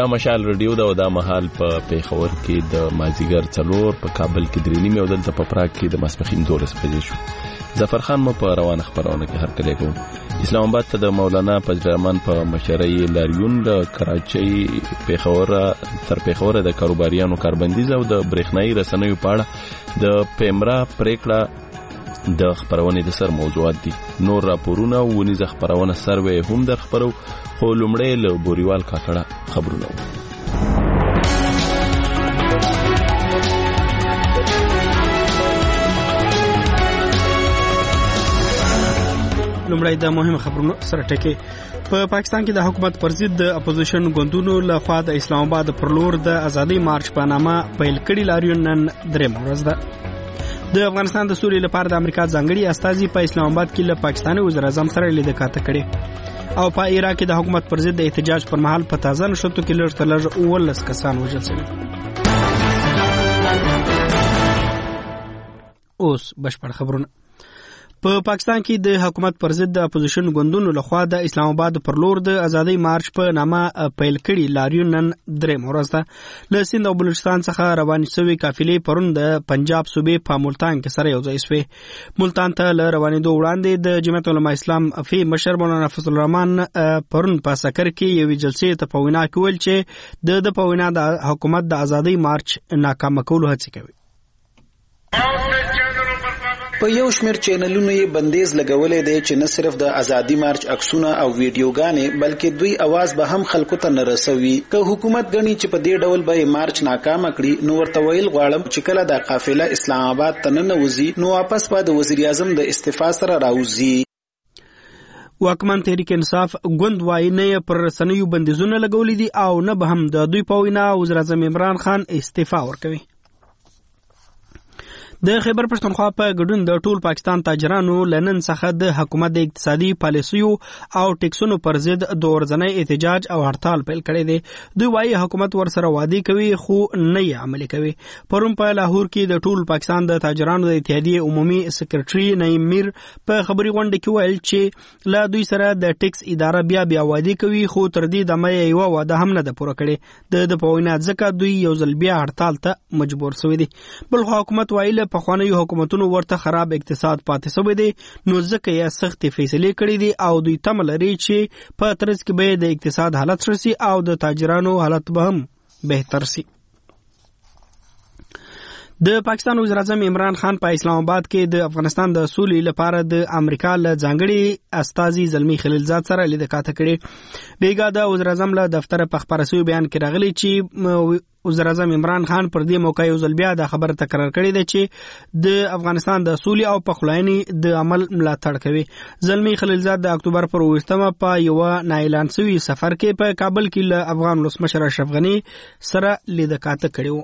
دا مشال رادیو دا او دا مهال په پیښور کې د مازیګر 4 په کابل کې 3:30 او دلته په پراګ کې د ماسپښین 12 بجې شو. ظفر خان مو په روانه خبرونه کې هرکلی کوم. اسلام آباد ته د مولانا فضل الرحمن په مشرۍ لاریون د کراچۍ تر پیښور د کاروباریانو کاربندیز او د برېښنايي رسنیو په اړه د پیمرا پریکړه د خبرونې د سر موضوعات دي. نور راپورونه او ونیزه خبرونه سروي هم در خبرو خو لومړی له بوریوال کاکړه خبرونه وو. لومړی د مهمه خبرونو سره ټکی. په پاکستان کې د حکومت پر ضد د اپوزیشن ګوندونو لخوا د اسلام آباد پر لور د ازادي مارچ په نامه پیل کړي لاریون نن درېمه ورځ ده. د افغانستان د سولې لپاره د امریکا ځانګړي استازي په اسلام آباد کې له پاکستاني وزیر اعظم سره لیدنه کړې او په عراق کې د حکومت پر ضد د احتجاج پر مهال په تازه نشټو کې لږ تر لږ 19 کسان وژل شوي. اوس بشپړ خبرونه. په پاکستان کې د حکومت پر ضد د اپوزیشن ګوندونو لخوا د اسلام آباد پر لور د ازادي مارچ په نامه پیل کړي لاریون نن درېمه ورځ ده. له سند او بلوچستان څخه روانې شوې قافلې پرون د پنجاب صوبې په ملتان کې سره یوځای شوې. ملتان ته له روانېدو وړاندې د جمعیت علماء اسلام فی مشر مولانا فضل الرحمن پرون په سکر کې یوې جلسې ته په وینا کې ویل چې د په وینا د حکومت د ازادي مارچ ناکام کولو هڅه کوي. په یو شمېر چینلونو یې بندیز لګولې دی چې نه صرف د ازادي مارچ عکسونه او ویډیوګانې بلکې دوی आवाज به هم خلکو ته نه رسوي. که حکومت غني چې په دې ډول به مارچ ناکام کړي نو ورته ویل غواړم چې کله د قافله اسلام آباد ته نه وځي نو واپس به د وزیر اعظم د استعفا سره راوځي. واکمن تحریک انصاف ګوند وايي نه پر رسنیو بندیزونه لګولې دي او نه به هم د دوی په وینا وزیر اعظم عمران خان استعفا ورکوي. د خیبر پښتونخوا په ګډون د ټول پاکستان تاجرانو لنن څخه د حکومت د اقتصادي پالیسیو او ټیکسونو پر ضد د ورځنی احتجاج او هړتال پیل کړی دی. دوی وايي حکومت ورسره وعده کوي خو نه یې عملي کوي. پرون په لاهور کې د ټول پاکستان د تاجرانو د اتحادیې عمومي سکرټري نعیم میر په خبري غونډه کې ویل چې لا دوی سره د ټیکس اداره بیا وعده کوي خو تر دې دمه یو وعده هم نه ده پوره کړې. د پوینه ځکه دوی یو ځل بیا هړتال ته مجبور شوی دي. بل حکومت وايي په خوانیو حکومتونو ورته خراب اقتصاد پاتې شوی دی نو ځکه یې سختې فیصلې کړې دي او دوی تمه لري چې په ترڅ کې به د اقتصاد حالت شي او د تاجرانو حالت به هم بهتر شي. د پاکستان وزیر اعظم عمران خان په اسلام آباد کې د افغانستان د سولې لپاره د امریکا له ځانګړي استازي زلمی خلیلزاد سره لیدنه کړې. بیګا د وزیر اعظم له دفتر په خبري سوي بیان کې راغلي چې وزیر اعظم عمران خان پر دې موقع یو ځل بیا د خبره تکرار کړې ده چې د افغانستان د سولې او پخلاینې د عمل ملاتړ کوي. زلمی خلیلزاد د اکتوبر پر 28مه په یو نااعلان شوي سفر کې په کابل کې له افغان ولسمشر اشرف غنی سره لیدنه کړې.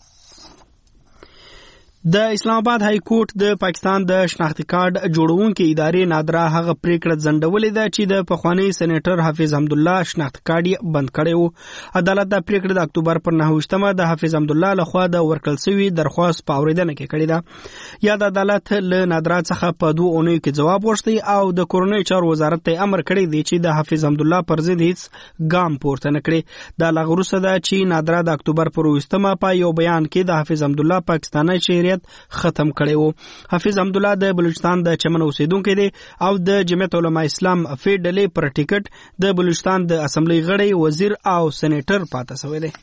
د اسلام آباد های کورټ د پاکستان د شناختی کارت جوړونکو ادارې نادرا هغه پریکړه ځنډولې ده چې د پخوانی سېنیټر حافظ حمد الله شناختی کارت بند کړی و. عدالت د پریکړه د اکتوبر پر 9مه د حافظ حمد الله لخوا د ورکړل شوی درخواست په اوریدنه کې کړی ده. یا د عدالت له نادرا څخه په 2 اونیو کې جواب وغوښتي او د کورنۍ چارو وزارت ته امر کړی دی چې د حافظ حمد الله پر ضد هیڅ ګام پورته نه کړي. دا لغروسه ده چې نادرا د اکتوبر پر 20مه په یو بیان کې د حافظ حمد الله پاکستاني شهریت ختم کړي وو. حافظ حمد الله د بلوچستان د چمن اوسیدونکو دی او د جمعیت علماء اسلام فی ډلې پر ټیکټ د بلوچستان د اسمبلی غړی وزیر او سېنیټر پاتې شوی دی.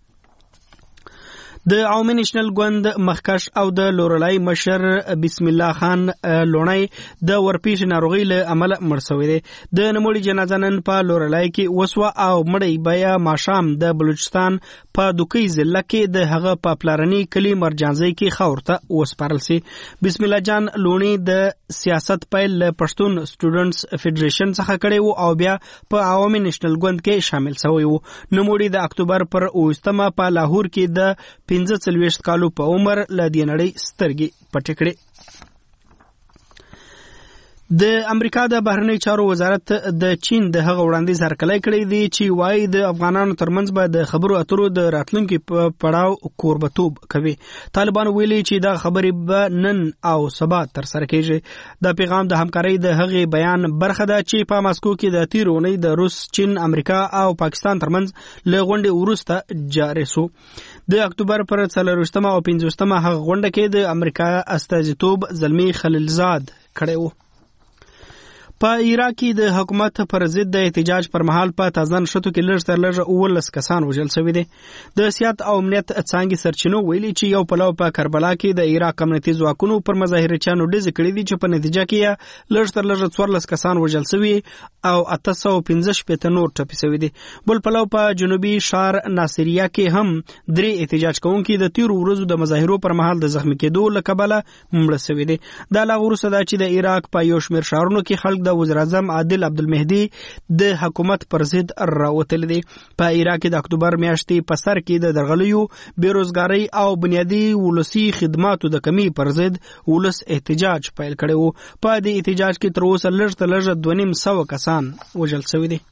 د عوامي نېشنل ګوند مخکش او د لورلای مشر بسم الله خان لونای د ورپیش ناروغي له عمل مړ شوی دی. د نموړي جنازه نن په لورلای کې وسوه او مړی بیا ماشام د بلوچستان په دوکۍ ضلع کې د هغه په پلارني کلی مرجانځي کې خاورته وسپارل سي. بسم الله جان لونی د سیاست پیل پښتون سټوډنټس فدریشن څخه کړي وو او بیا په عوامي نېشنل ګوند کې شامل شوی وو. نموړي د اکتوبر پر 20مه په لاهور کې د 45 کالو په عمر له دې نړۍ سترګې پټې کړې. د امریکا د بهرنی چارو وزارت د چین د هغه وړاندیز هرکلی کړی دی چې وايي د افغانانو ترمنځ به د خبرو اترو د راتلونکي په پړاو کوربتوب کوي. طالبان ویلي چې دا خبرې به نن او سبا تر سره کیږي. دا پیغام د همکارۍ د هغې بیان برخه ده چې په ماسکو کې د تیر اونۍ د روس، چین، امریکا او پاکستان ترمنځ له غونډې وروسته جاري شو. د اکتوبر پر 24 او 25 هغه غونډه کې د امریکا استازیتوب زلمی خلیلزاد کړی و. په عراق کې د حکومت پر ضد د احتجاج پر مهال په تازه نشټو کې لږ تر لږه 19 کسان وژل شوي دي. د سیاست او امنیت څانګې سرچینو ویلي چې یو پلو په کربلا کې د عراق امنیتي ځواکونو پر مظاهرچیانو ډزې کړې دي چې په نتیجه کې لږ تر لږه 14 کسان وژل شوي او 815 نور ټپي شوي دي. بل پلو په جنوبي ښار ناصریه کې هم 3 احتجاج کوونکي د تیر ورځو د مظاهرو پر مهال د زخمي کېدو له کبله مړه شوي دي. دا لا وروسته دا چې د عراق په یو شمېر ښارونو کې خلک د وزیر اعظم عادل عبدالمهدي د حکومت پر ضد راوتل دي. په عراق کې د اکتوبر میاشتې په سر کې د درغلیو، بیروزګارۍ او بنیادي ولسي خدماتو د کمی پر ضد ولس احتجاج پیل کړی و. په دې احتجاج کې تر اوسه لږ تر لږه 250 کسان وژل شوي دي.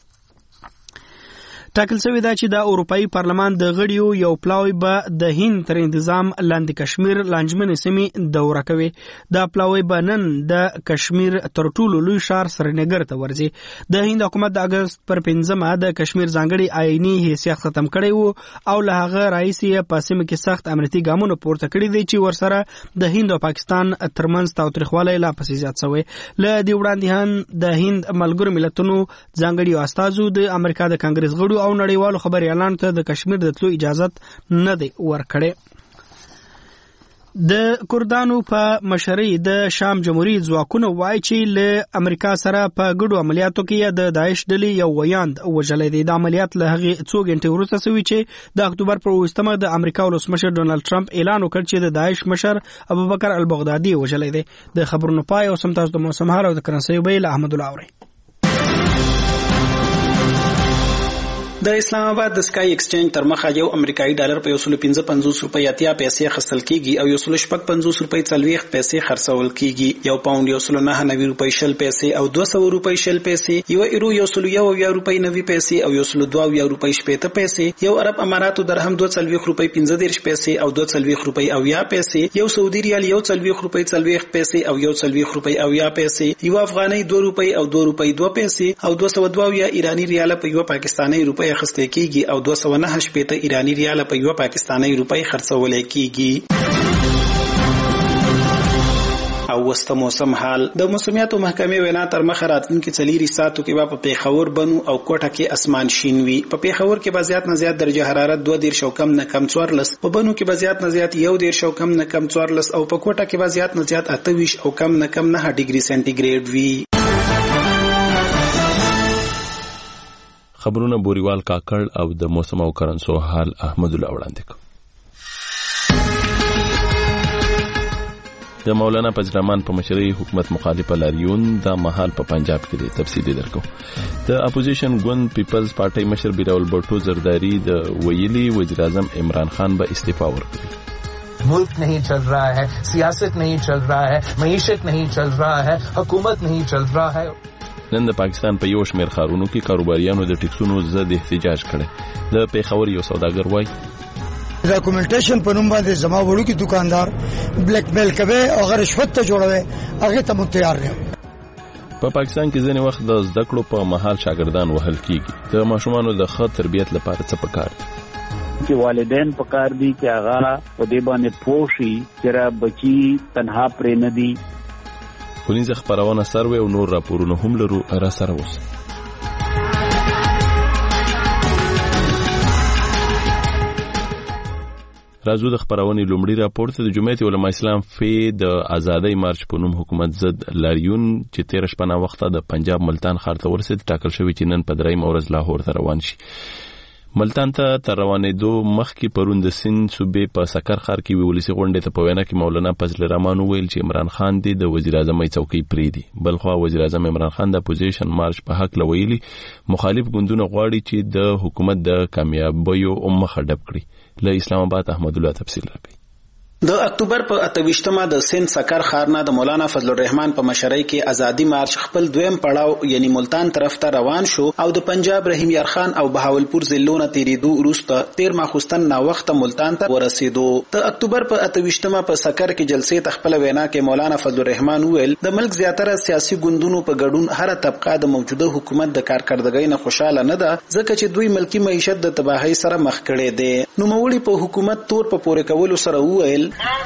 ټاکل شوی دا چې د اروپایي پارلمان د غړیو یو پلاوی به د هند تر انتظام لاندې کشمیر لانجمنې سیمې دوره کوي. دا پلاوی به نن د کشمیر تر ټولو لوی ښار سرینګر ته ورځي. د هند حکومت د اګست پر 5 د کشمیر ځانګړي آئینی حیثیت ختم کړی وو او له هغه راهیسې یې په سیمه کې سخت امنیتي ګامونه پورته کړي دي چې ورسره د هند او پاکستان ترمنځ تاوتریخوالی لا پسې زیات شوی. له دې وړاندې هم د هند ملګرو ملتونو ځانګړي استازو د امریکا د کانګرس غړو او نړیوالو خبري اعلان ته د کشمیر د تلو اجازت نه دی ورکړی. د کردانو په مشرۍ د شام جمهوریت ځواکونه وایي چې له امریکا سره په ګډو عملیاتو کې د داعش ډلې یو ویاند وژلی دی. د عملیات له هغې څو غنټې وروسته شوي چې د اکتوبر پر 28 د امریکا ولسمشر ډونالډ ټرمپ اعلان وکړ چې د داعش مشر ابوبکر البغدادي وژلی دی. د خبرونو پای او سم تاسو د موسم حال او د کرنسۍ بیل احمد الله اوري. د اسلام آباد د سکای ایکسچینج تر مخه یو امریکایي ډالر په 155 روپۍ اتیا پیسې خرڅل کیږي او 155 روپۍ 40 پیسې خرڅول کیږي. یو پاوند 199 روپۍ 60 پیسې او 200 روپۍ 60 پیسې، یو ایرو 101 روپۍ 90 پیسې او 102 روپۍ 70 پیسې، یو عرب اماراتو درهم 240 روپۍ 15 پیسې او 240 روپۍ 90 پیسې، یو سعودي ریال 140 روپۍ 40 پیسې او 140 روپۍ 90 پیسې، یو افغاني 2 روپۍ او 2 روپۍ 2 پیسې او 202 ایرانی ریال په یو پاکستاني روپۍ اخیستل کیږي او 209 ایرانی ریال په یو پاکستاني روپۍ خرڅول کیږي. او وسته موسم حال. د موسمیاتو محکمې وینا تر مخه راتلونکي 4 ساعتو کې په پیښور، بنو او کوټه کې اسمان شین وي. په پیښور کې به زیات نه زیات درجه حرارت 2 او کم نه کم 14، په بنو کې به زیات نه زیات 1 او کم نه کم 14 او په کوټه کې به زیات نه زیات 28 او کم نه کم 9 ډیګري سانتیګریډ وي. خبرونه بوریوال کاکړ او د موسم او کرنسو حال احمد الله وړاندې کړ. د مولانا فضل الرحمن په مشرۍ حکومت مخالف لاریون د مهال په پنجاب کې د تفصیلی درکو. د اپوزیشن ګوند پیپلز پارټي مشر بیراول بوټو زرداری د ویلي وزیر اعظم عمران خان به استعفا ورکړي. मुल्क नहीं चल रहा है, सियासत नहीं चल रहा है, मईशत नहीं चल रहा है, हुकूमत नहीं चल रहा है. نن د پاکستان په یو شمېر ښارونو کې کاروباریانو د ټیکسونو ضد احتجاج کړی. د پیښور یو سوداګر وایي ډاکومنټیشن په نوم باندې زما وړو کې دکاندار بلیک میل کوي او غیر رشوت ته جوړوي، هغه ته متیار نه. په پاکستان کې ځینې وخت د زده کړو په مهال شاګردان وهل کیږي. د ماشومانو د ښه تربیت لپاره څه پکار دي؟ چې والدین پکار دي چې هغه په دې باندې پوه شي چې بچي تنها پرې نه دي. پولیس خبرونه سروي او نور راپورونه هم لرو را سره وس. راځو د خبرونه لومړی راپور ته. د جمعیت علماء اسلام فی د ازادۍ مارچ په نوم حکومت ضد لاریون چې 13 شپه وخته د پنجاب ملتان ښار ته ورسېد ټاکل شوی چې نن په دریم ورځ لاهور ته روان شي. ملتان ته تر روانېدو مخکې پرون د سند صوبې په سکر ښار کې ولسي غونډې ته په وینا کې مولانا فضل الرحمن ویل چې عمران خان دی د وزیر اعظم څوکۍ پرېږدي. بلخوا وزیر اعظم عمران خان د اپوزیشن مارچ په حق لویلي مخالف ګوندونه غواړي چې د حکومت د کامیابیو مخه ډب کړي. له اسلام آباد احمد الله تفصیل راکړي. د اکتوبر په 28مه د سند سکر ښارنه د مولانا فضل الرحمن په مشرۍ کې ازادي مارچ خپل دویم پړاو یعنی ملتان طرف ته روان شو او د پنجاب رحیم یار خان او بهاولپور ضلعونو تیریدو وروسته 13 ماخوستن نا وخت ملتان ته ورسېدو. د اکتوبر په 28مه په سکر کې جلسې ته خپل وینا کې مولانا فضل الرحمن وویل د ملک زیاتره سیاسي ګوندونو په ګډون هر طبقه د موجوده حکومت د کارکړدګۍ نه خوشاله نه ده ځکه چې دوی ملکی معیشت د تباہی سره مخ کړي دي. نو مولوی په حکومت تور په پورې کولو سره وویل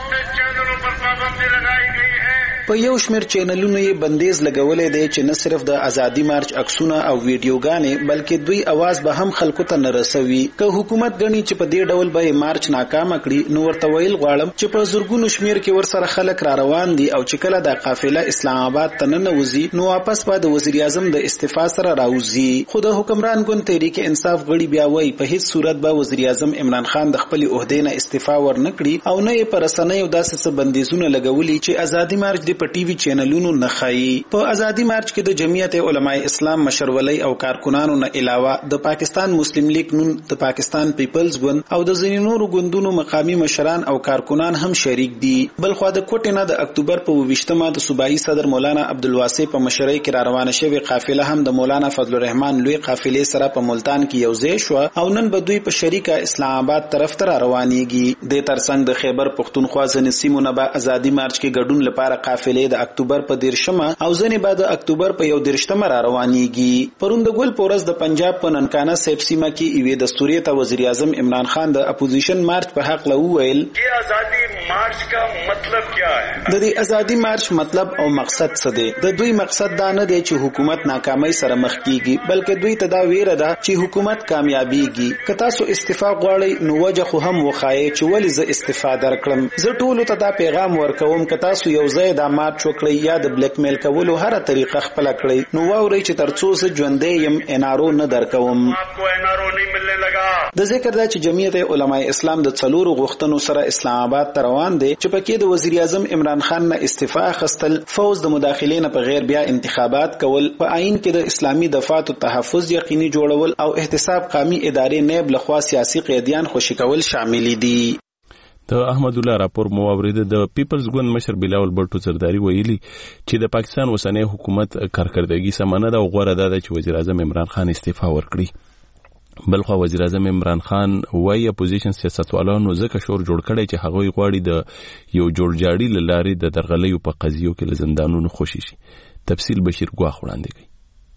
په یو شمېر چینلونو یې بندیز لګولې دی چې نه صرف د ازادي مارچ عکسونه او ویډیوګانې بلکې دوی اواز به هم خلکو ته نه رسوي. که حکومت غني چې په دې ډول به مارچ ناکام کړي نو ورته ویل غواړم چې په زورګونو شمېر کې ورسره خلک را روان دي او چې کله د قافله اسلام آباد ته ننوځي نو واپس به د وزیر اعظم د استعفا سره راوځي. خو د حکمران ګوند تحریک انصاف غړي بیا وایي په هیڅ صورت به وزیر اعظم عمران خان د خپل عہدې نه استعفا ورنکړي او نه یې پر رسنیو داسې څه بندیزونه لګولي چې ازادي مارچ په ټي وي چینلونو نه خایي. په ازادي مارچ کې د جمعیت علماء اسلام مشرولۍ او کارکونانو نه علاوه د پاکستان مسلم لیگ نون د پاکستان پیپلز ګوند او د ځینو نورو ګوندونو مقامی مشران او کارکونان هم شریک دي. بلخو د کوټې نه د اکتوبر په 28مه د صوبایي صدر مولانا عبدالواسع په مشرۍ کې را روانه شوې قافله هم د مولانا فضل الرحمن لوی قافلې سره په ملتان کې یوځای شو او نن به دوی په شریکه اسلام آباد طرف ته روانيږي. د ترڅنګ د خیبر پختونخوا ځینې سیمو نه به ازادي مارچ کې ګډون لپاره قافلې د اکتوبر په 13مه او ځنې بعد اکتوبر په 11مه را روانيږي. پروند ګل پورس د پنجاب په ننکانه سیب سیمه کې ایوې دستوري ته وزیر اعظم عمران خان د اپوزیشن مارچ په حق لوویل چې ازادي مارچ کا مطلب کیا ہے. د دې ازادي مارچ مطلب او مقصد څه دی؟ د دوی مقصد دا نه دی چې حکومت ناکامۍ سره مخ کیږي بلکې دوی ته دا ویره ده چې حکومت کامیابیږي. که تاسو استعفا غواړئ نو وجه خو هم وخایي چې ولې زه استعفا درکړم. زه ټولو ته دا پیغام ورکوم که تاسو یو ځای د مارچ وکړئ یا د بلیک میل کولو هر طریقه خپل کړئ نو واورئ چې ترڅو زه ژوندې يم انارو نه درکوم. د ذکر دا چې جمعیت علماء اسلام د څلورو غوښتنو سره اسلام آباد ته روان دي چې پکې د وزیر اعظم عمران خان نه استعفا اخیستل، فوز د مداخلې نه په غیر بیا انتخابات کول، په آئین کې د اسلامي دفاعت او تحفظ یقیني جوړول او احتساب قومي ادارې نیب لخوا سیاسي قیدیان خوشی کول شامل دي. د احمد الله راپور مو اوریده. د پیپلز ګوند مشر بلاول بټو زرداری ویلي چې د پاکستان اوسنۍ حکومت کارکړدګي سمانه ده او غوړه ده چې وزیر اعظم عمران خان استعفا ورکړي. بلخو وزیر اعظم عمران خان وايي اپوزیشن سیاستوالانو ځکه شور جوړ کړي چې هغوی غواړي د یو جوړجاړي لارې د درغلیو په قضیو کې لزندانونو خوشي شي. تفصیل بشیر ګواخ وړاندې کوي.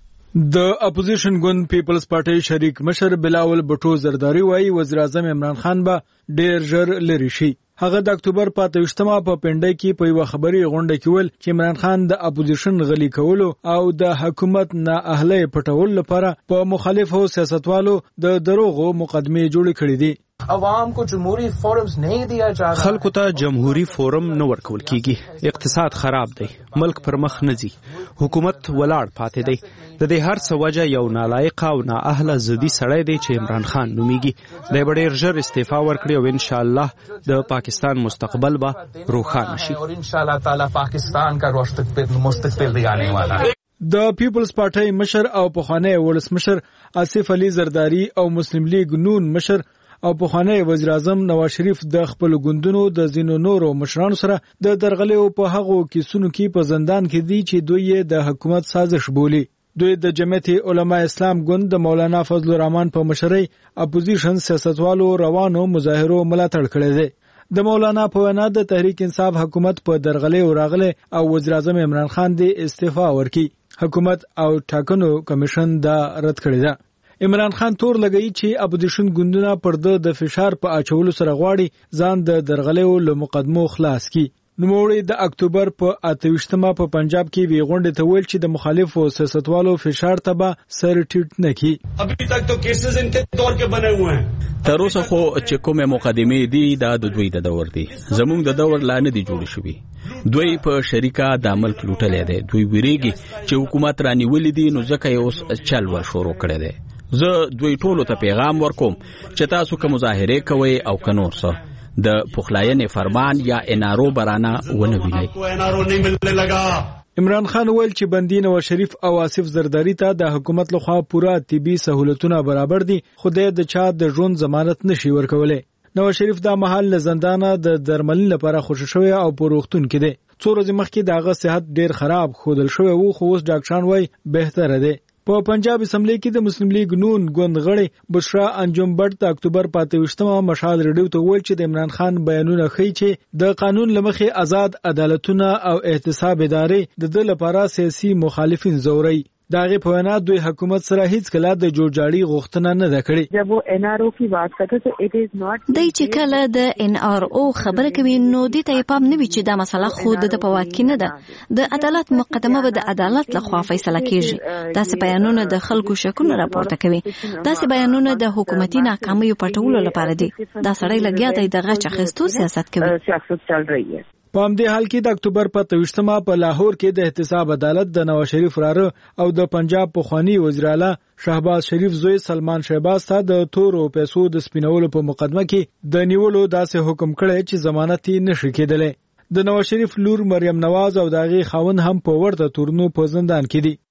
د اپوزیشن ګوند پیپلز پارټي شریک مشر بلاول بټو زرداری وايي وزیر اعظم عمران خان به ډېر ژر لري شي. هغه د اکتوبر په 28مه په پنډای کې په یو خبري غونډه کې ویل چې عمران خان د اپوزیشن غلي کولو او د حکومت نه اهله پټول لپاره په مخالفو سیاستوالو د دروغو مقدمه جوړې کړې دي. عوام کو جمهوری فورمز نہیں دیا جا رہا. خلکو ته جمهوری فورم نه ورکول کیږي. اقتصاد خراب دی، ملک پر مخ نه ځي، حکومت ولاړ پاتې دی. د دې هر څه وجه یو نالایق او نااهله زدي سړی دی چې عمران خان نومیږي. د ډېر ژر استعفا ورکړي او ان شاء الله د پاکستان مستقبل به روښانه شي. اور ان شاء الله تعالی پاکستان کا مستقبل بھی آنے والا ہے. د پیپلز پارټي مشر او پخوانی ولسمشر آصف علي زرداری او مسلم لیگ نون مشر او پخوانی وزیر اعظم نواز شریف د خپل ګوندونو د زینو نورو مشرانو سره د درغلیو په هغو کیسونو کې په زندان کې دي چې دوی د حکومت سازش بولي. دوی د جمعیت علماء اسلام ګوند د مولانا فضل الرحمن په مشرۍ اپوزیشن سیاستوالو روانو مظاهرو ملاتړ کړی دی. د مولانا په وینا د تحریک انصاف حکومت په درغلیو راغله او وزیر اعظم عمران خان د استعفا ورکړي. حکومت او ټاکنو کمیشن دا رد کړی دی. عمران خان تور لګئی چې اپوزیشن ګوندونه پر د فشار په اچولو سره غواړي ځان د درغلیو له مقدمو خلاص کړي. نوموړي د اکتوبر په 28مه په پنجاب کې وی غونډه ته ویل چې د مخالفو سیاستوالو فشار ته به سر ټیټ نه کی. ابھی تک تو کیسز ان کے دور کے بنے ہوئے ہیں. تر اوسه خو چې کومه مقدمه دي دا د دوی د دور دي، زموږ د دور لا نه دي جوړ شوی. دوی په شریکه د عمل لوټلې ده. دوی ویریږي چې حکومت رانیولې دي نو ځکه یې اوس چل ور شروع کړی دی. زه دوی ټولو ته پیغام ورکوم چې تاسو که مظاهره کوئ او که نور څه د پخلاینې فرمان یا انارو برانه ونه وینئ. عمران خان ویل چې بندي نواز شریف او آصف زرداری ته د حکومت لخوا پوره طبي سہولتونه برابر دي، خو د چا د ژوند ضمانت نشي ورکولای. نواز شریف دا مهال له زندانه د درملنې لپاره خوشی شوی او په روغتون کې دی. څو ورځې مخکې دغه صحت ډیر خراب ښودل شوی وو، خو اوس ډاکټران وایي بهتره دی. په پنجاب اسمبلی کې د مسلم لیگ نون ګوند غړي بشرا انجم بټ د اکتوبر 25مه مشال ریډیو ته ویل چې د عمران خان بیانونه ښیي چې د قانون لمخې آزاد عدالتونه او احتساب ادارې د لپاره سیاسي مخالفین زوري. داغه په وینا دوی حکومت سره هیڅ کله د جوړجاړي غوښتنه نه ده کړې. جب وہ این آر او کی بات کرتے تو اٹ از ناٹ دای چې کله د ان آر او خبره کوي نو د ته پام نه وي چې دا مسله خود د پواکې نه ده. د عدالت مقدمه به د عدالت لخوا فیصله کیږي. داسې بیانونه د خلکو شکونه راپورته کوي. داسې بیانونه د حکومتي ناکامیو پټولو لپاره دي. دا سړی لګیا دی د غچ اخیستو سیاست کوي. سیاست چل رہی ہے. په همدې حال کې د اکتوبر 25مه په لاهور کې د احتساب عدالت د نواز شریف راره او د پنجاب پخوانی وزیر اعلی شهباز شریف زوی سلمان شهباز ته د تورو پیسو د سپینولو په مقدمه کې د نیولو داسې حکم کړی چې ضمانت یې نشي کېدلی. د نواز شریف لور مریم نواز او داغي خاوند هم په ورته تورنو په زندان کې دي.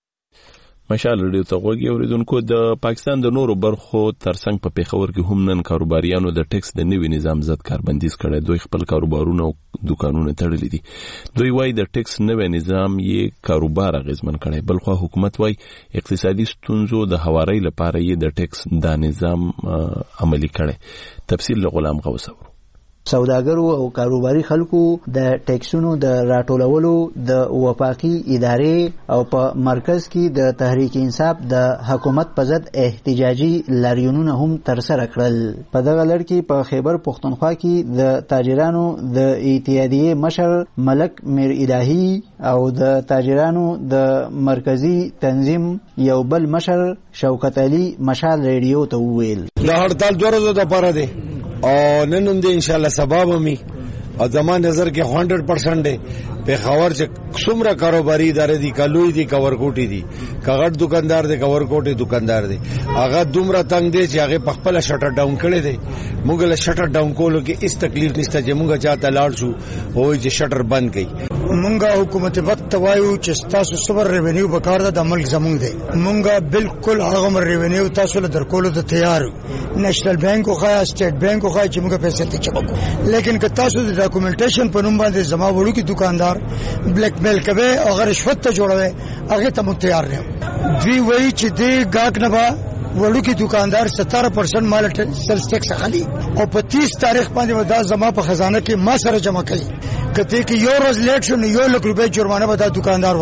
مشال ریډیو ته غوږی اوریدونکو، د پاکستان د نورو برخو ترڅنګ په پیښور کې هم نن کاروباریانو د ټیکس د نوي نظام ضد کاربندیز کړی. دوی خپل کاروبارونه او دکانونه تړلي دي. دوی وایي د ټیکس نوي نظام یې کاروبار اغیزمن کړی، بلخو حکومت وایي اقتصادي ستونزو د هواري لپاره یې د ټیکس دا نظام عملی کړی. تفصیل له غلام غوث اورو. سوداګرو او کاروباري خلکو د ټیکسونو د راټولولو د وفاقي ادارې او په مرکز کې د تحریک انصاف د حکومت په ضد احتجاجي لاریونونه هم ترسره کړل. په دغه لړ کې په خیبر پښتونخوا کې د تاجرانو د اتحادیې مشر ملک میر الهی او د تاجرانو د مرکزی تنظیم یو بل مشر شوکت علي مشال ریډیو ته وویل د هړتال 2 ورځې لپاره دی او نن هم دې انشاءالله سبب می او زمان نظر کې 100% دی. په خبر چې څومره کاروباري ادارې دي، کلوې دي، کورکوټي دي، کغړ دکاندار دي، کورکوټي دکاندار دي، هغه دومره تنگ دي چې هغه په خپل شټر ډاون کړي دي. موږ له شټر ډاون کولو کې هیڅ تکلیف نشته چې موږ چاته لاړ شو او چې شټر بند کړي. مونږه حکومت وخت وایو چې تاسو صبر ریونیو په کار د ملک زمونږ دی. مونږه بالکل هغه ریونیو تاسو له درکولو ته تیار یو. نېشنل بانک او خا سټیټ بانک او خا چې موږ پیسې ته چپکو، لیکن که تاسو د ډاکومنټیشن په نوم باندې زما وړو کې دکاندار بلیک میل کوي او غیر رشوت ته جوړوي، هغه ته مونږ تیار نه یو. دوی وایي چې دې گاګ نه با وړو کې دکاندار 17% مال سیلز ټیکس اخلي او په 30 تاریخ باندې ودا زما په خزانه کې ما سره جمع کړي. کته کې یو ورځ لیټ شو نو 1 لک روپے جرمانه به دا دکاندار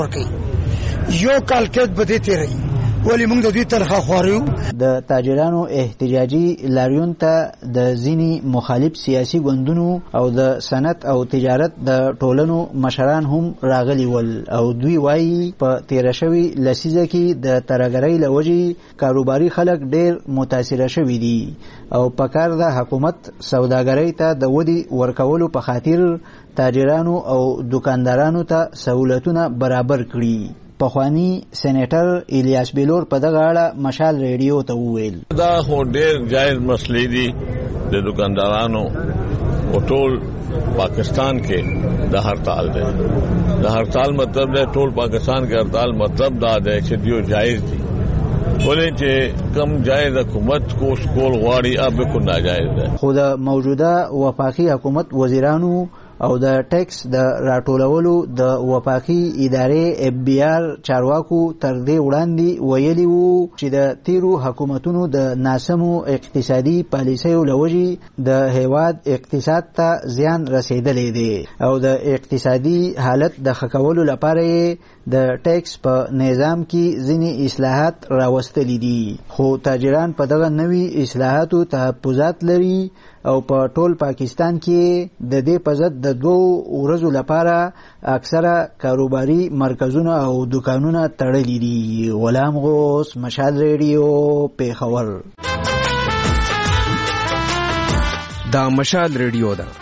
ورکړي. یو کال کې به دې تیری ولی موږ د دې تنخوا خوارو. د تاجرانو احتجاجي لاریون ته د ځینی مخالف سیاسي ګوندونو او د صنعت او تجارت د ټولنو مشران هم راغلي ول او دوی وایي په تیر شوی لسیزه کې د ترګرۍ لوجي کاروباري خلک ډیر متاثر شوي دي او په کار د حکومت سوداګرۍ ته د ودی ورکولو په خاطر تاجرانو او دکاندارانو ته سہولتونه برابر کړي. پخوانی سېنیټر الیاس بیلور په دغه اړه مشال ریډیو ته وویل دا خو ډېر جایز مسلې دي د دکاندارانو او ټول پاکستان کې د هړتال دی. د هړتال مطلب دی ټول پاکستان کې هړتال مطلب دا دی چې دیو جایز دي، ولې چې کم جایز حکومت کو سکول غواړي اب کو ناجایز ده. خو د موجوده وفاقي حکومت وزیرانو او د ټیکس د راټولولو د وفاقي ادارې اف بی آر چارواکو تر دې وړاندې ویلي وو چې د تیرو حکومتونو د ناسمو اقتصادي پالیسیو لوجي د هیواد اقتصاد ته زیان رسیدلی دی او د اقتصادي حالت د ښه کولو لپاره د ټیکس په نظام کې ځینې اصلاحات راوستلي دي. خو تاجران په دغه نوي اصلاحاتو تحفظات لري او په ټول پاکستان کې د دې په ضد د 2 ورځو لپاره اکثره کاروباري مرکزونه او دکانونه تړلي دي. غلام غوث، مشال ریډیو، پیښور. دا مشال ریډیو ده.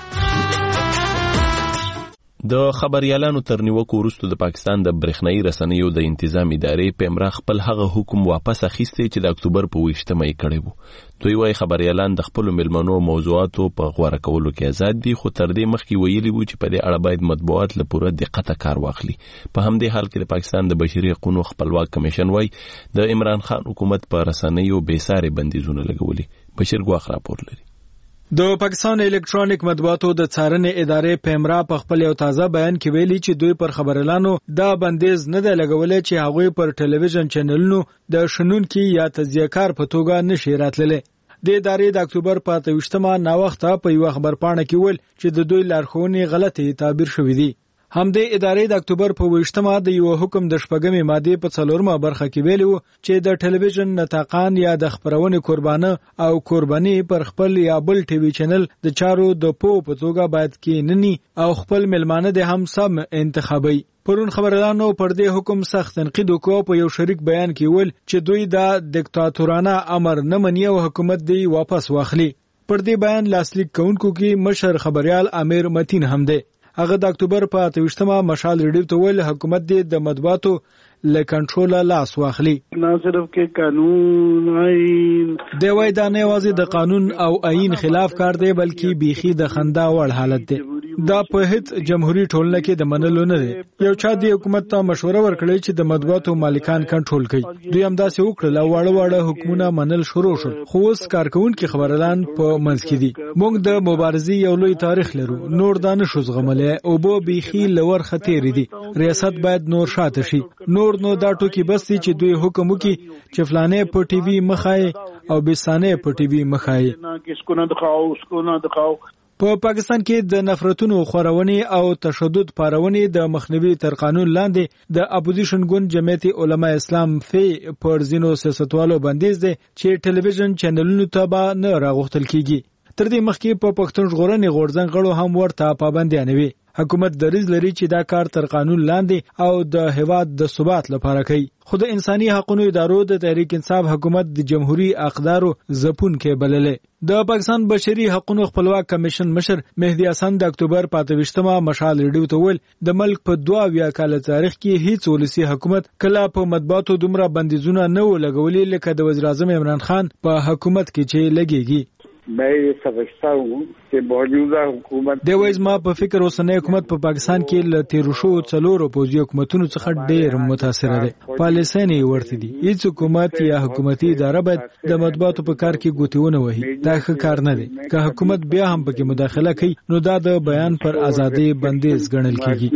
د خبريالانو تر نیوکو وروسته د پاکستان د برېښنايي رسنیو د انتظام ادارې په امر خپل هغه حکم واپس اخیستی چې د اکتوبر په 28مه یې کړی وو. دوی وايي خبريالان د خپل ملمنو موضوعاتو په غوړه کولو کې آزاد دي، خو تر دې مخکې ویلي وو چې په دې اړه باید مطبوعات له پوره دقت کار واخلي. په همدې حال کې د پاکستان د بشري حقوقو خپلواک کمیشن وايي د عمران خان حکومت په رسنیو بې ساري بندیزونه لګولي. بشیر ګواخ راپور لري. د پاکستان الکترونیک مطبوعاتو د څارنې ادارې پیمرا په خپل یو تازه بیان کې ویلي چې دوی پر خبرلانو دا بندیز نه دی لګولې چې هغوی پر ټلویزیون چینلونو د شنونکي یا تجزیه‌کار په توګه نشي راتللی. د ادارې د اکتوبر په 28 ناوخته په یو خبرپاڼه کې ویل چې د دوی لارښوونې غلطي تعبیر شوې دي. همدې ادارې د اکتوبر په 28 د یو حکم د شپږمې ماده په 4مه برخه کې ویلي وو چې د ټلویزیون نطاقان یا د خبرونې قربانه او قرباني پر خپل یا بل ټي وي چینل د چارو د په توګه باید کې نني او خپل ملمانه د هم سم انتخابي. پرون خبرلانو پر دې حکم سخت تنقید وکړ په یو شریک بیان کې ویل چې دوی د دیکتاتورانه امر نه مني او حکومت دی واپس واخلي. پر دې بیان لاسلیک کوونکو کې مشر خبريال امیر متین هم دی. هغه د اکتوبر په 28 مشال ریډیو ته ویل حکومت د مطبوعاتو له کنټرول لاس واخلي. نه صرف کې قانون آئین دی وای دا نه یوازې د قانون او آئین خلاف کار دی بلکې بیخي د خندا وړ حالت دی. دا په هیڅ جمهوریت ټولنه کې د منلو نه دی. یو چا د حکومت ته مشوره ورکړي چې د مطبوعاتو مالکان کنټرول کړي. دوی هم داسې وکړل او واړه حکومتونه منل شروع شول. خو اوس کارکونکو خبرلان په منځ کې دي. موږ د مبارزې یو لوی تاریخ لرو. نور دا نشو زغملای او به بیخي لور خطر دي. ریاست باید نور شاته شي. نو دا ټوکی بس دي چې دوی حکم وکړي چې فلانه په ټي وي مخای او بسانه په ټي وي مخای. په پاکستان کې د نفرتونو خورونې او تشدد پارونې د مخنیوي تر قانون لاندې د اپوزیشن ګوند جمعیت علماء اسلام فی پر زینو سیاستوالو بندیز دي چې ټلویزیون چینلونو ته به نه راغوښتل کیږي. تر دې مخکې په پښتون ژغورنې غورځنګ غړو هم ورته پابندیان وي. حکومت دریځ لري چې دا کار تر قانون لاندې او د هیواد د ثبات لپاره کوي. خو د انساني حقوقو ادارو د تحریک انصاف حکومت د جمهوریت اقدارو زپون کې بللې. د پاکستان بشري حقوقو خپلواک کمیشن مشر مهدی حسن د اکتوبر 28 مشال ریډیو ته ویل د ملک په 22 کال تاریخ کې هیڅ ولسی حکومت کله په مطبوعاتو دومره بندیزونه نه ولګولې لکه د وزیر اعظم عمران خان په حکومت کې چې لګيږي. मैं ये समझता हूँ कि मौजूदा हुकूमत د وایزما په فکر اوسنۍ حکومت په پاکستان کې ل تیر شو څلورو پوځي حکومتونو څخه ډېر متاثر دي. پالیسي ورته دي. هیڅ حکومت یا حکومتي اداره باید د مطبوعاتو په کار کې ګوتونه وهي. دا ښه کار نه دی. که حکومت بیا هم پکې مداخله کوي نو دا د بیان پر ازادي بندیز ګڼل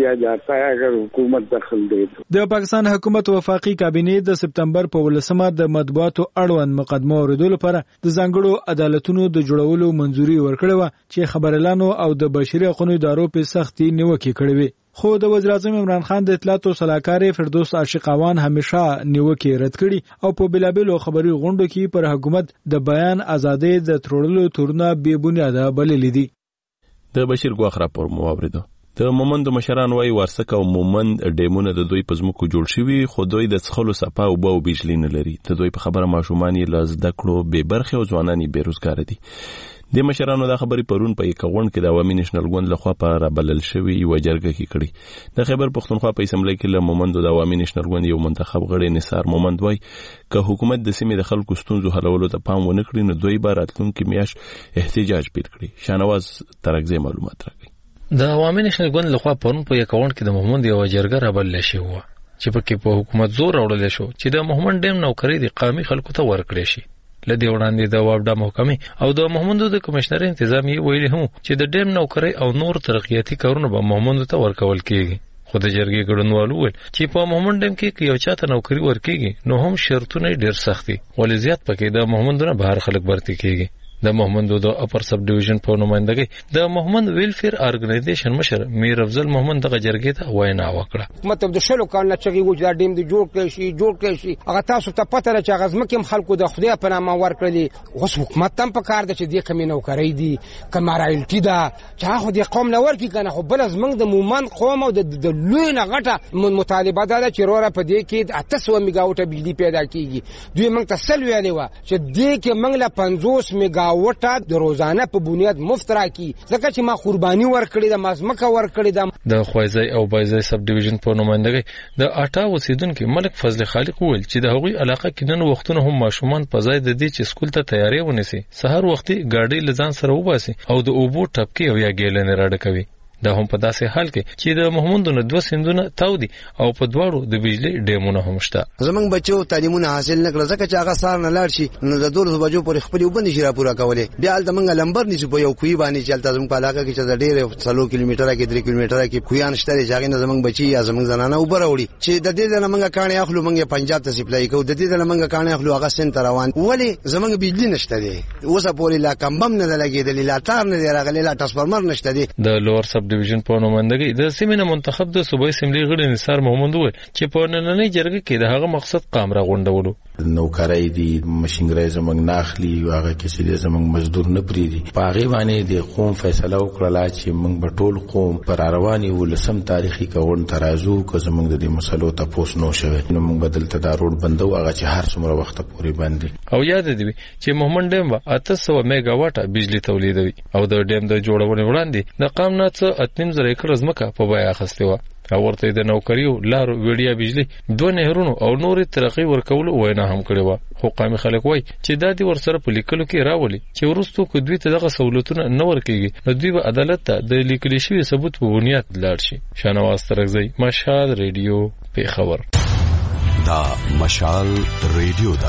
کیږي. د پاکستان حکومت وفاقي کابینه د سپتمبر په 18 د مطبوعاتو اړوند مقدمه اوریدلو لپاره د ځانګړو عدالتونو د جوړولو منځوري ورکړه و چې خبرلانو او د بشري حقوقو ادارو په سختي نیوکه کړې وي. خو د وزیر اعظم عمران خان د اطلاعات او صلاحکار فردوس عاشقوان همیشه نیوکه رد کړي او په بلابلو خبري غونډو کې پر حکومت د بیان ازادي د تړلو تورونه بې بنیاده بللې دي. د بشیر ګواخ راپور مو اوریدو. د مومند مشران وايي ورسک او مومند ډیمونه د دوی په ځمکو جوړ شوي خو دوی د څخلو صفا او بو بجلی نه لري. د دوی په خبره ماشومان یې لاز دکړو به برخه او ځوانان یې بیروزګار دي. د مشرانو د خبرې پرون په یکغون کې د عوامي نېشنل ګوند لخوا په رابلل شوی یو جرګه کې کړي. د خیبر پښتونخوا په اسمبلی کې له مومند د عوامي نېشنل ګوند یو منتخب غړي نثار مومند وای که حکومت د سیمې د خلکو ستونزو حلولو ته پام ونه کړي نو دوی به راتلونکي میاشت احتجاج پیل کړي. شانواز ترکزی معلومات راکړي. د عوامي نېشنل ګوند لخوا پرون په یکغون کې د مومند یو جرګه رابلل شوی و چې پکې په حکومت زور راوړل شو چې د مومند ډیم نوکری د قومي خلکو ته ورکړي شي. لدی وړاندې د وابډا محکمې او د مومندو د کمشنر انتظامی ویلي هم چې د ډیم نوکری او نور ترقیاتي کارونه به مومندو ته ورکول کیږي. خو د جرګې ګډونوالو ویل چې په مومند ډیم کې یو چاته نوکری ورکیږي نو هم شرطونه ډیر سختي ولې زیات پکې د مومندو نه بهر خلک برتي کیږي. د محمدو د اپر سب ډیویژن په نمائندګۍ د محمد ویلفیر ارګنایزیشن مشر میر افضل محمد دغه جرګې ته وینا وکړه. مطلب د شلو کارونه چې وجود ډیم د جوړ کړی شي هغه تاسو ته پته ده چې غزمکم خلکو د خدای په نامه ورکړي. اوس حکومت هم په کار ده چې د کمی نوکری دي کمارایلټي ده چې هغه د قوم لور کې کنه خو بل زمنګ د مومند قوم او د لوی نه غټه مطالبه ده چې روره په دې کې 800 میگاوټ بجلی پیدا کیږي. دوی موږ ته سل ویلې و چې دې کې موږ له 50 میگا وټه د روزانه په بنیاد مفت راکې ځکه چې ما قرباني ورکړې ده مازمکه ورکړې ده. د خوایزای او بایزای سب ډیویژن په نمائندګۍ د اټا اوسیدونکو ملک فضل خالق ویل چې د هغوی علاقه کې نن وختونه هم ماشومان په ځای د دې چې سکول ته تیاری ونیسي سحر وختي ګاډي لزان سره وباسي او د اوبو ټپکي او یا ګیلن راډه کوي. دا هم په داسې حال کې چې د محمودونو 2 سیندونه تاودي او په دواړو د بجلی ډیمونه هم شته. زمنګ بچو تعلیمونه حاصل نکړه ځکه چې هغه سار نه لاړ شي نو د 2 بجو پر خپل وبند شي را پورا کولې. بیا د منګ لمبر نشو په یو کوی باندې چلته زموږ په علاقه کې چې د ډېر 3 کیلومتره کې 3 کیلومتره کې کویان شته چې نه زمنګ بچي یا زمنګ زنانه وبروړي چې د دې د منګ کانې اخلو منګ پنجاب ته سپلای کو د دې د منګ کانې اخلو هغه سنت روان ولی زمنګ بجلی نشته دی اوسه پورې لا کمبم نه لګیدل لا تار نه راغلی لا ټرانسفارمر نشته دی. د لوور سب ډیویژن په نوماندګۍ د سیمه منتخب د صوبایي اسمبلی غړي نثار محمد وویل چې په نننۍ جرګه کې د هغه مقصد قام را غونډولو. نوکرای دي ماشینګری زمنګ ناخلی واغه کې چې زمنګ مزدور نه پریدي په هغه باندې د قوم فیصله وکړه چې موږ په ټول قوم پر رواني ولسم تاریخي کون ترازو کو زمنګ د مسلو ته پوس نو شوه نو موږ بدل ته دا روډ بندو هغه چې هر څومره وخت پورې باندې او یاد دی چې محمد ډیم 800 میگا واټه بجلی تولیدوي او د ډیم د جوړونې وړاندې د قام نه څه 8.5 ایکړ ځمکه په بیه اخیستې و او ورته د نوکریو لارو ویډیا بجلی 2 نهرونو او نورې ترقی ورکول وینا هم کړې و. خو قامي خلک وای چې دا دی ورسره په لیکلو کې راولي چې ورستو کو دوی ته دغه سہولتونه نه ورکېږي نو دوی به عدالت ته د لیکل شوی ثبوت په بنیاد لاړ شي. شانواز ترغزی مشال ریډیو پیښور. دا مشال ریډیو دا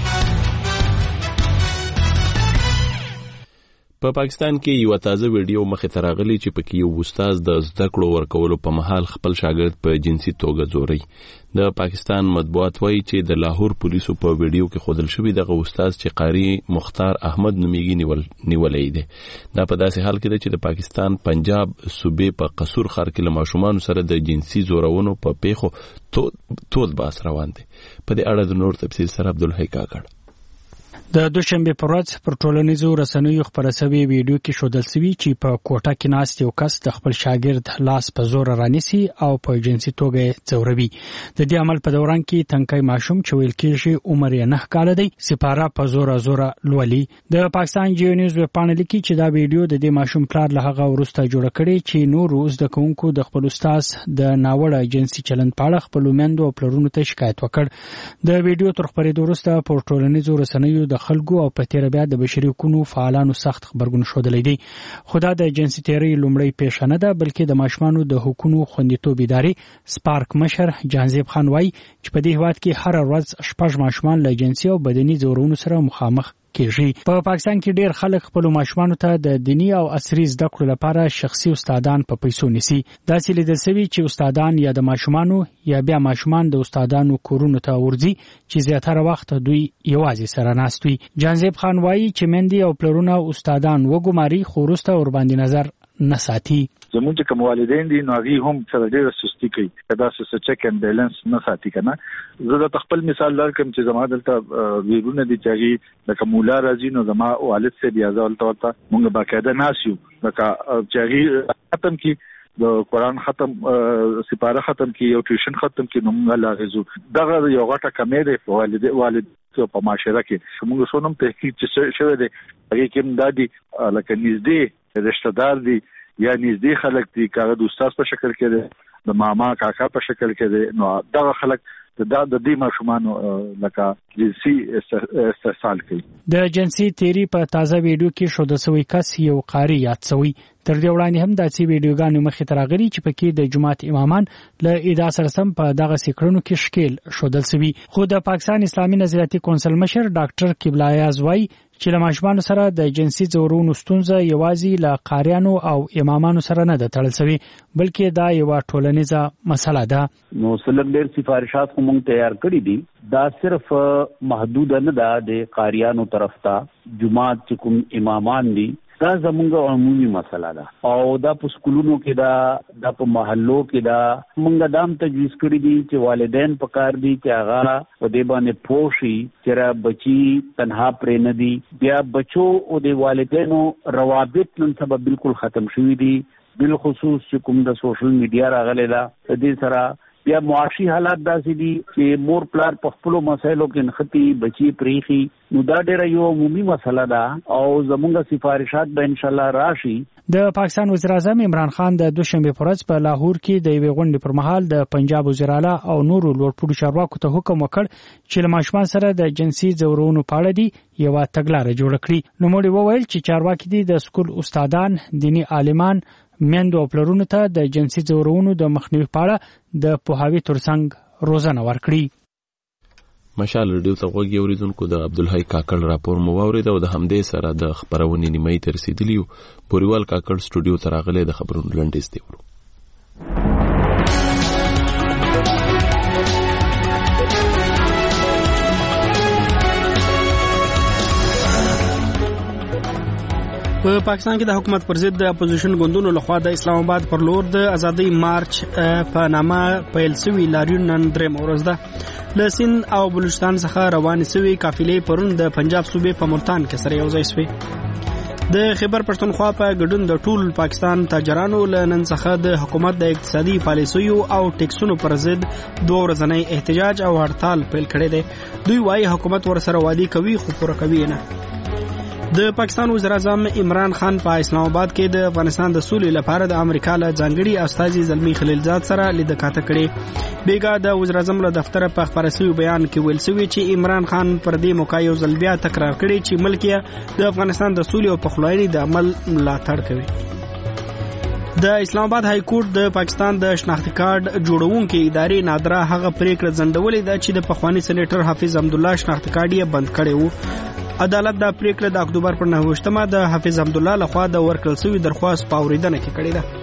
په پاکستان کې یو تازه ویډیو مخې ته راغلی چې پکې یو استاد د زده کړو ورکولو په مهال خپل شاګرد په جنسي توګه زوري. د پاکستان مطبوعات وایي چې د لاهور پولیسو په ویډیو کې خودل شوی دغه استاد چې قاری مختار احمد نومیږي نیولې ده. دا په داسې حال کې ده چې د پاکستان پنجاب صوبې په قصور ښار کې له ماشومان سره د جنسي زورونو په پیښو تود باس روان دي. په دې اړه د نور تفصیل سره عبدالحی کاکړ. د دوشنبه پر ورځ پر ټولنیزو رسنیو خبره شوی ویډیو کې شودل سوي چې په کوټه کې ناست یو کس د خپل شاګرد لاس په زور رانیسي او په جنسي توګه ځوروي. د دې عمل په دوران کې تنکای ماشوم چې ویل کېږي عمر یې 9 کال دی سپاره په زور لولي. د پاکستان جیو نیوز ویب پاڼه لیکي چې دا ویډیو د دې ماشوم پلار له هغه وروسته جوړ کړي چې نور روز د کوونکو د خپل استاد د ناوړه جنسي چلند په اړه خپل میندو او پلرونو ته شکایت وکړ. د ویډیو تر خبرېدو وروسته په ټولنیزو رسنیو د خلکو او په تیر بیا د بشري حقوقو فعالانو سخت خبرګون شودلې دي. خدا د جنسي تیری لومړی پیښه نه ده بلکې د ماشومانو د حقوقو خوندیتوب ادارې سپارک مشر جانزیب خان وایي چې په دې هیواد کې هر ورځ 6 ماشومان له جنسي او بدني زورونو سره مخامخ کېږي. په پاکستان کې ډېر خلک خپل ماشومانو ته د دینی او عصري زده کړو لپاره شخصي استادان په پیسو نیسي. دا چې لیدل شوی چې استادان یا د ماشومانو یا بیا ماشومان د استادانو کورونو ته ورځي چې زیاتره وخت دوی یوازې سره ناست وي. جانزیب خان وایي چې مندي او پلرونه استادان وګماري خو وروسته ور باندې نظر نه ساتي. زموږ کوم والدین دي نو هغه هم سره ډېر سستی کوي دا څه چک اند بیلانس نه ساتي کنه. زه د خپل مثال درکم چې زما دلته ویرونه دي چې د کومولا راځي نو زما والد سي بیا ځول ته موږ باقاعده ناسیو لکه چې ختم کی د قرآن ختم سپاره ختم کی او ټیوشن ختم کی نو موږ لاغزو دغه یو غټه کمې ده والد په معاشره کې موږ سونم تحقیق چې شوه دي هغه کې دادي لکه نږدې رشتہ دار دي یا نږدې خلک دي کاغه د استاد په شکل کې دي د ماما کاکا په شکل کې دي نو دغه خلک د دې ماشومان لکه جنسي استحصال کوي. د جنسي تیری په تازه ویډیو کې شو د سوي کس یو قاری یاد سوي. تر دې وړاندې هم داسې ویډیوګانې مخې ته راغلي چې پکې د جماعت امامان له ادعا سره سم په دغه سیکړنو کې شکیل شودل سوي. خو د پاکستان اسلامي نظریاتي کونسل مشر ډاکټر قبله ایاز وایي چې له ماشومانو سره د جنسي زورونو ستونزه یوازې له قاریانو او امامانو سره نه ده تړل شوی بلکې دا یو ټولنیزه مسله ده. نو سلګ ډېر سفارشات کوم تیار کړی دي دا صرف محدود نه ده د قاریانو طرف ته جماعت کوم امامان دي دا زمونږ عمومي مسله ده او دا په سکولونو کې دا په محلو کې دا مونږ دام تجویز کړی دي چې والدین پکار دي چې هغه په دې باندې پوښي چې را بچي تنها پرې نه دي بیا بچو او د والدینو روابط نن سبا بالکل ختم شوي دي بالخصوص چې کوم د سوشل میډیا راغلی دا دې سره بیا معاشي حالات داسې دي چې مور پلار په خپل مسایلو کې نختی بچي پریخي نو دا ډېر یو عمومي مسله ده او زموږ سفارشات به ان شاء الله راشي. د پاکستان وزیر اعظم عمران خان د دوشنبه پر ورځ په لاهور کې د یوې غونډې پر مهال د پنجاب وزیر اعلی او نورو لوړپوړو چارواکو ته حکم وکړ چې له ماشومان سره د جنسي زورونو په اړه دي یو تګلارې جوړ کړي. نو موږ وویل چې چارواکي دي د سکول استادان دینی عالمان میندو او پلرونو ته د جنسي ځورونو د مخنیوي په اړه د پوهاوي ترڅنګ روزنه ورکړي. مشال ریډیو ته غوږی اوریدونکو د عبدالحی کاکړ راپور مو واورید او د همدې سره د خبرونې نیمایي ته رسیدلی یو. پوریوال کاکړ سټوډیو ته راغلی د خبرونو لنډیز دی ورو. په پاکستان کې د حکومت پر ضد د اپوزیشن ګوندونو لخوا د اسلام آباد پر لور د ازادۍ مارچ په نامه پیل شوی لاریون نن درېمه ورځ ده. له سند او بلوچستان څخه روانې شوې قافلې پرون د پنجاب صوبې په ملتان کې سره یو ځای شوې. د خیبر پښتونخوا په ګډون د ټول پاکستان تاجرانو له نن څخه د حکومت د اقتصادي پالیسیو او ټیکسونو پر ضد 2 ورځنی احتجاج او هړتال پیل کړی دی. دوی وايي حکومت ورسره وعده کوي خو پوره کوي نه. د پاکستان وزیر اعظم عمران خان په اسلام آباد کې د افغانستان د سولې لپاره د امریکا له ځانګړي استازي زلمی خلیلزاد سره لیدکاته کړې. بیګا د وزیر اعظم له دفتر په خبري بیان کې ویل شوی چې عمران خان پر دې موقع یو ځل بیا تکرار کړی چې ملک یې د افغانستان د سولې او پخلاینې د عمل ملاتړ کوي. د اسلام آباد های کورټ د پاکستان د شناختی کارت جوړونکو ادارې نادره هغه پریکړه ځنډولې ده چې د پخوانی سېنیټر حافظ حمدالله شناختی کارت یې بند کړی وو. عدالت دا پریکړه د اکتوبر پر 9مه د حافظ حمدالله لخوا د ورکړل شوی درخواست په اوریدنه کې کړې ده.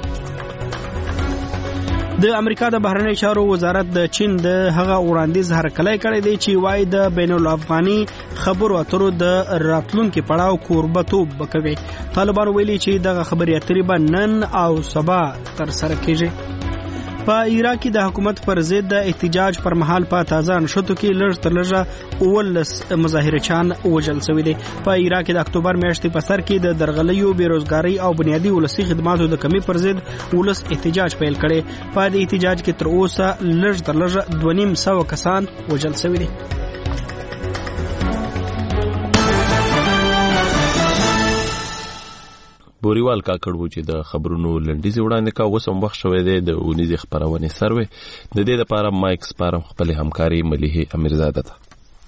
د امریکا د بهرنی چارو وزارت د چین د هغه وړاندیز هرکلی کړی دی چې وايي د بین الافغاني خبرو اترو د راتلونکو پړاو کوربتوب وکوي. طالبان ویلي چې دغه خبري اترې به نن او سبا تر سره کیږي. په عراق کې د حکومت پر ضد د احتجاج پر مهال په تازه نشټو کې لږ تر لږه 19 مظاهرچیان وژل شوي دي. په عراق کې د اکتوبر میاشتې په سر کې د درغلیو، بیروزګاری او بنیادی ولسي خدماتو د کمی پر ضد ولس احتجاج پیل کړي. په دې احتجاج کې تر اوسه لږ تر لږه 250 کسان وژل شوي دي. بوریوال کاکړ و چې د خبرونو لنډیز وړاندې کا وسم وخت شوی دی د اونیز خبرونه سروي. د دې لپاره مایک سپارم خپل همکاري مليحه امیرزاده ته.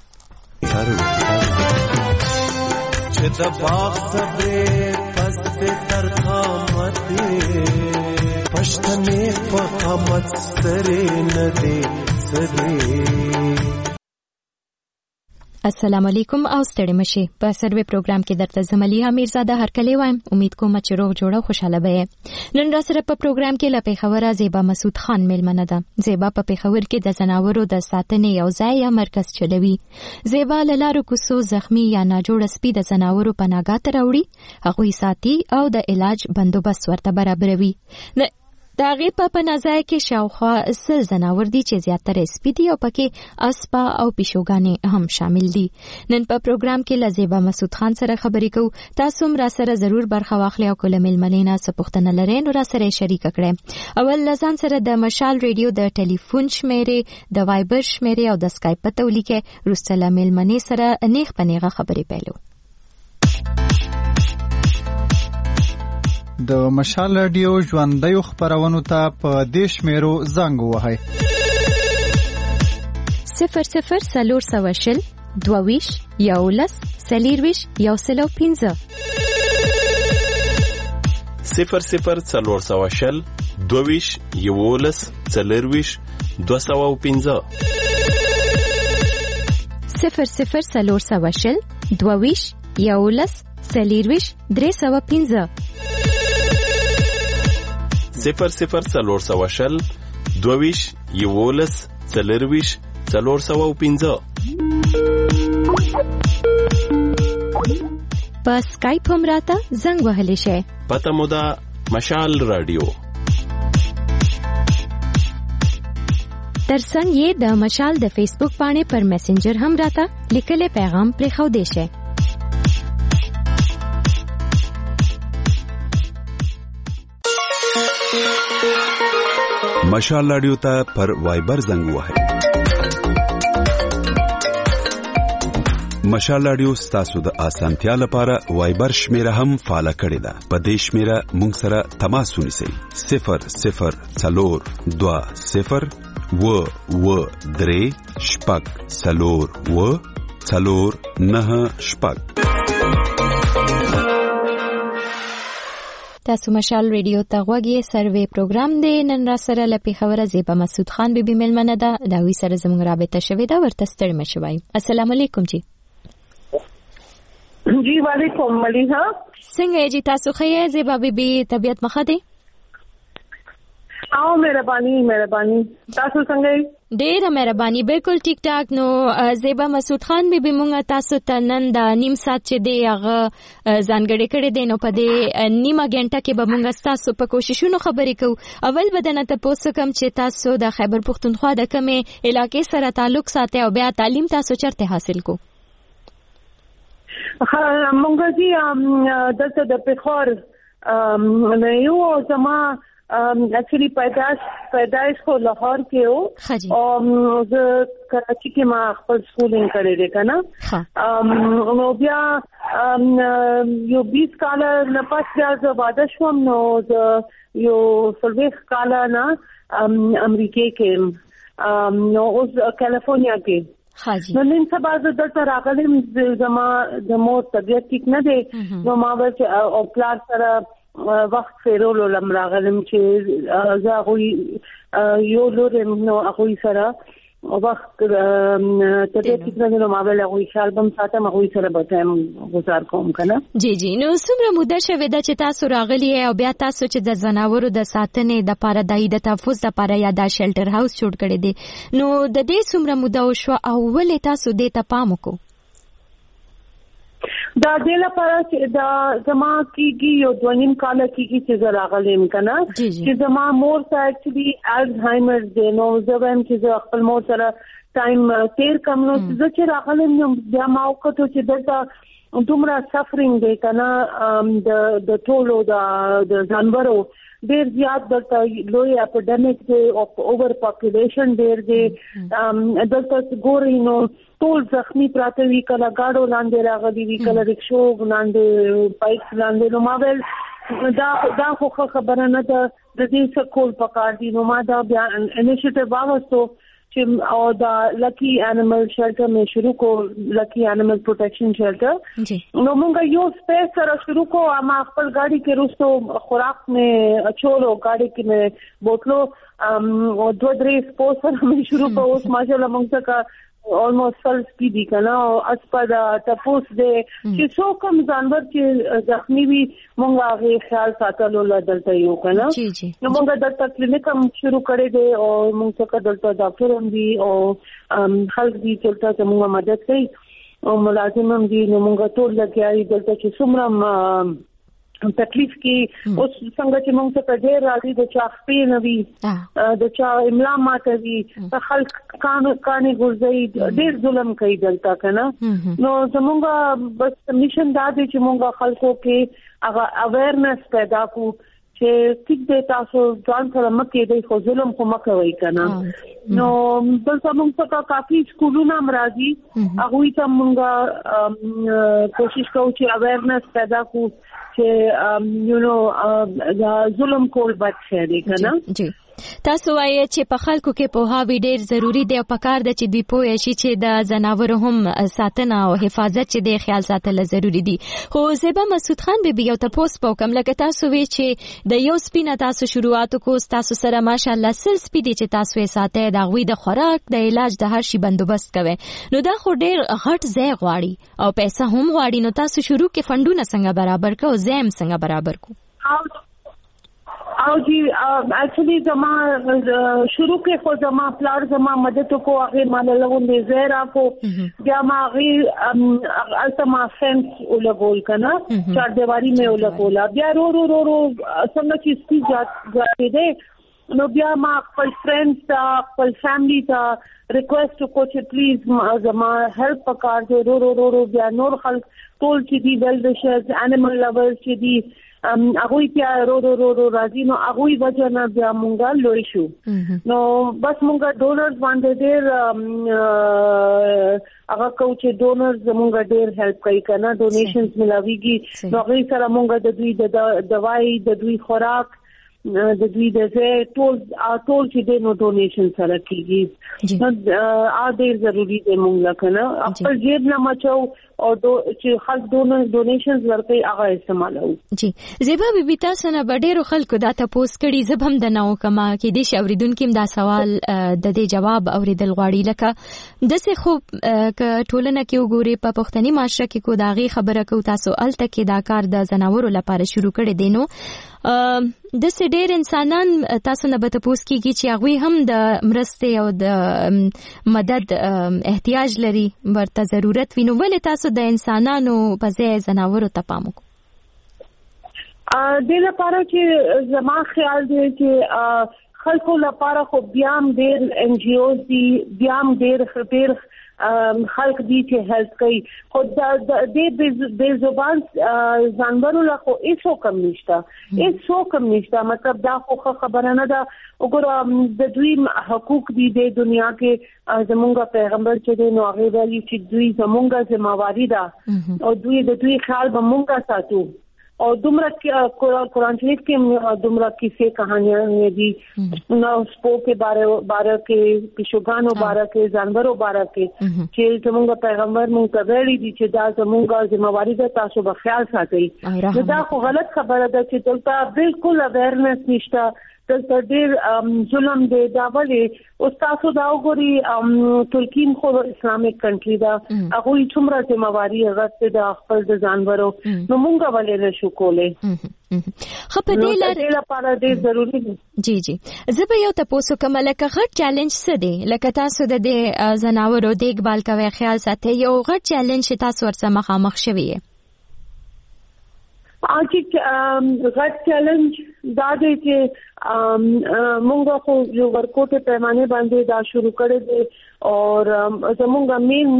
چې د باغ صبر پس تر قامت پښتنې په قامت سره نه دی سره. السلام علیکم او ستړي مشي. په سروي پروګرام کې درته زملیه امیرزاده هرکلی وایم. امید کوم چې روغ جوړه خوشاله به. نن را سره په پروګرام کې لپاره خبره زیبا مسعود خان میلمنه ده. زیبا په پیښور کې د زناورو د ساتنې یو ځای یا مرکز چلوي. زیبا لارو کوسو زخمی یا ناجوړ سپي د زناورو پناهګاه ته راوړي، هغوی ساتي او د علاج بندوبست ورته برابروي. د هغې په پناهځای کې شاوخوا 10 زناور دي چې زیاتره سپي دي او پکې اسپا او پیشوګانې هم شامل دي. نن په پروګرام کې له زیبا مسعود خان سره خبرې کوو. تاسو هم را سره ضرور برخه واخلئ او کله میلمنې نه څه پوښتنه لرئ نو را سره شریک کړئ. اول لزان سره د مشال ریډیو د ټلیفون شمیرې، د وایبر شمیرې او د اسکایپ پته ولیکئ. وروسته له میلمنې سره نیغ په نیغه خبرې پیلو. د مشال رادیو ژوندۍ خبرونو ته په دیش میرو زنګ وهاي 00 420 22 11 سلیرویش یوسلو 15 00 420 22 11 سلیرویش 215 00 420 22 11 سلیرویش 315 00 420 22 11 سلیرویش 415 په سکایپ هم راته زنګ وهلی شئ. پته مو ده مشال رادیو. ترڅنګ یې د مشال د فیسبوک باندې پر میسنجر هم راته لیکلي پیغام پرېښودی شئ. مشال رادیو ته پر وایبر زنګ وهئ. مشال رادیو ستاسو د اسانتیا لپاره وایبر شمیره هم فعال کړی ده. په دې شمیره مونږ سره تماس ونیسئ. 00 420 و3 شپږ 4 9 شپږ. تاسو مشال ریډیو ته غوږی سروې پروګرام دی. نن را سره له پیښور زیبا مسعود خان بیبي ملمنه ده. دا وی سره زموږ رابطه شوې ده، ورته ستړي مشوي. السلام علیکم جی. جی وعلیکم ملیحه. څنګه جی تاسو ښه زیبا بیبي؟ طبیعت مخه دی؟ او مهرباني تاسو څنګه؟ ډیره مهرباني، بالکل ټیک ټاک. نو زیبا مسعود خان بیبي مونږ تاسو ته نن د نیم ساعت چې دی هغه ځانګړی کړی دی، نو په دې نیمه غنټه کې به مونږ تاسو په کوششونو خبرې کوو. اول به درنه تاسو کوم چې تاسو د خیبر پښتونخوا د کومې علاقې سره تعلق ساتي او بیا تعلیم تاسو چرته حاصل کو؟ مونږ چې دلته د پیښور نه یو زما एक्चुअली पैदाइश को लाहौर के हो और कराची के मां खपल स्कूलिंग करे रे कना नो बिया यो 20 काला न पास या ज वादशवम नो यो सलवेख काला ना अमेरिके के नो उस कैलिफोर्निया के नو نن سبا د دلته راغلم زما د مور طبيعت ټیک نه دی نو ما ورته او پلار سره وخت فیرولو لمراغلم چې زاغوي یو لورم نو اخوي سره وخت طبيعت ټیک نه نو ما ول اخوي خالبم ساته مخوي سره به ټایم گزار کوم کنه. جی نو څومره مده شوه د چې تاسو راغلی او بیا تاسو چې د زناورو د ساتنې د پاره د تحفظ د پاره یا د شیلټر هاوس جوړ کړی دی، نو د دې څومره مده وشو او ولې تاسو دې ته پام وکړو؟ دا دې لپاره چې دا زما کیږي یو 2.5 کال کیږي چې راغلم کنه چې زما مور ته اکچولی الزهایمر دی نو زبم چې خپل مور سره ټایم تیر کم نو چې راغلم نو بیا ما وکړو چې دلته دومره سفرینګ دی کنه د ټولو د جانورو ډیر زیات دلته لوی اپیډمیک دی او اوور پاپولیشن ډیر دی دلته ګوري نو ټول زخمی پراته وی کله گاډو لاندې راغلي وی کله رکشو لاندې بایک لاندې نو ما ول دا خو خبره نه ده د دې څه کول پکار دي نو ما دا بیا انیشیټیو واغستو چې او دا لکی انیمل شیلټر میں شروع کو لکی انیمل پروټیکشن شیلټر نو موږ یو سپیس سره شروع کو ما خپل گاڑی کې روستو خوراک میں اچولو گاڑی کې میں بوتلو او 2-3 سپوس سره میں شروع کو اوس ماشاءالله موږ څخه almost full speedy kana as pada tapos de چې څو کم جانور چې زخمی وي مونږه غي خیال ساتلو لدلته یو کنه نو مونږه دلته کلینیک هم شروع کړی دی او مونږ څخه دلته ډاکټر هم دي او خلک دي چې تاسو مونږه مدد کوي او ملازم هم دي نو مونږه ټول لګیاي دلته چې څومره تکلیف کې اوس څنګه چې موږ ته ډېر راځي د چا خپې نه وي د چا املا ماته وي خلک کانې ګرځي ډېر ظلم کوي دلته کنه نو زموږ بس میشن دا دی چې موږ خلکو کې هغه اویرنس پیدا کو چې ټیک دی تاسو ځان سره مکه دی خو ظلم خو مکه وای کنه نو بل موږ ته کافي سکولونه مرادي هغه ته موږ کوشش کوو چې اویرنس پیدا کو چې ظلم کول بد شي دی کنه. جی تاسو وایي چې په خلکو کې پوهاوی ډیر ضروری دی او پکار د چې دوی پوه شي چې د زناورو هم ساتنه او حفاظت چې د خیال ساتل ضروری دي. خو زیبا مسعود خان بیبي یو تاسو په کوم لکه تاسو وی چې د یو سپینه تاسو شروعات کو تاسو سره ماشاءالله سل سپیدي چې تاسو یې ساتي د غوي د خوراک د علاج د هر شي بندوبست کوي نو دا خو ډیر غټ ځای غواړي او پیسې هم غواړي نو تاسو شروع کې فندونه څنګه برابر کو او زم څنګه برابر کو؟ او جی ایکچولی زما شروع کې خو زما پلار زما مدد کو هغه مال له زیرا کو بیا ما غي التما فنس ولګول کنه چار دیواری مې ولګول بیا رو څنګه چې سپی جاتې ده نو بیا ما خپل فرندز تا خپل فیملی تا ریکوست کو چې پلیز زما هیلپ وکړ رو بیا نور خلک ټول چې دی ویل وشرز انیمل لورز چې دی هغه بیا رو راځي نو هغه وجه نه بیا مونږه لوي شو نو بس مونږه ډونرز باندې ډېر هغه کو چې ډونرز مونږه ډېر هیلپ کوي کنه ډونیشنز ملاويږي نو هغه سره مونږه د دوی د دوايي د دوی خوراک د دوی د ټول چې د نو ډونیشن سره کیږي نو ډېر ضروری دی مونږ کنه خپل جیب نه مچو او چې خلک ډونیشنز ورکوي هغه استعمالو. جی زیبا بیبي تاسو نه ډېرو خلکو دا تاسو کړي زبم د نو کما کې د شاوریدونکو دا سوال د دې جواب اوریدل غواړي لکه د څه خو ک ټولنه کې وګوري په پښتني معاشره کې کو داغي خبره کو تاسو الته کې دا کار د زناورو لپاره شروع کړي دینو د سډیر انسانان تاسو نه به تاسو کېږي چې هغه هم د مرستې او د مدد احتیاج لري ورته ضرورت وینو ولې تاسو د انسانانو په ځای زناورو ته پام وکړو د لپاره چې زما خیال دی چې خلکو لپاره خو بیا هم ډېر ان جی اوز دي بیا هم ډېر خلق دي چې هیلث کوي خو د بے زبان ځانورو له خو هیڅ کم نشته مطلب دا خو خبره نه ده وګوره د دوی حقوق دي د دنیا کې زمونږ پیغمبر چې دی نو هغه ویلي چې دوی زمونږ ذمہواری ده او د دوی خیال به مونږ ساتو او دومره قرآن شریف کې دومره کیسې کہانیاں دي نو سپو کې بارے کې پښوګانو بارے کې جانورو بارے کې چې زموږ پیغمبر مونږ ته ویلي دي چې دا زموږ ذمہواری ده تاسو به خیال ساتئ دا خو غلط خبره ده چې دلته بالکل اویرنس نشته دلته ډېر ظلم دی دا ولې اوس تاسو دا وګورئ ترکیم خو اسلامیک کنټری ده هغه څومره ذمہواری غوښتي د خپل د ځانورو نو مونږ ولې نشو کولای خو په دې لپاره ډېر ضروری دی. جی زه به یو تاسو کوم لکه غټ چیلنج څه دی لکه تاسو د دې زناورو دیکبال کوي خیال ساتي یو غټ چیلنج چې تاسو ورسره مخامخ شوي غټ چیلنج دا دی چې مونږ خو یو ورکوټ پیمانه باندې دا شروع کړی دی او زمونږ مین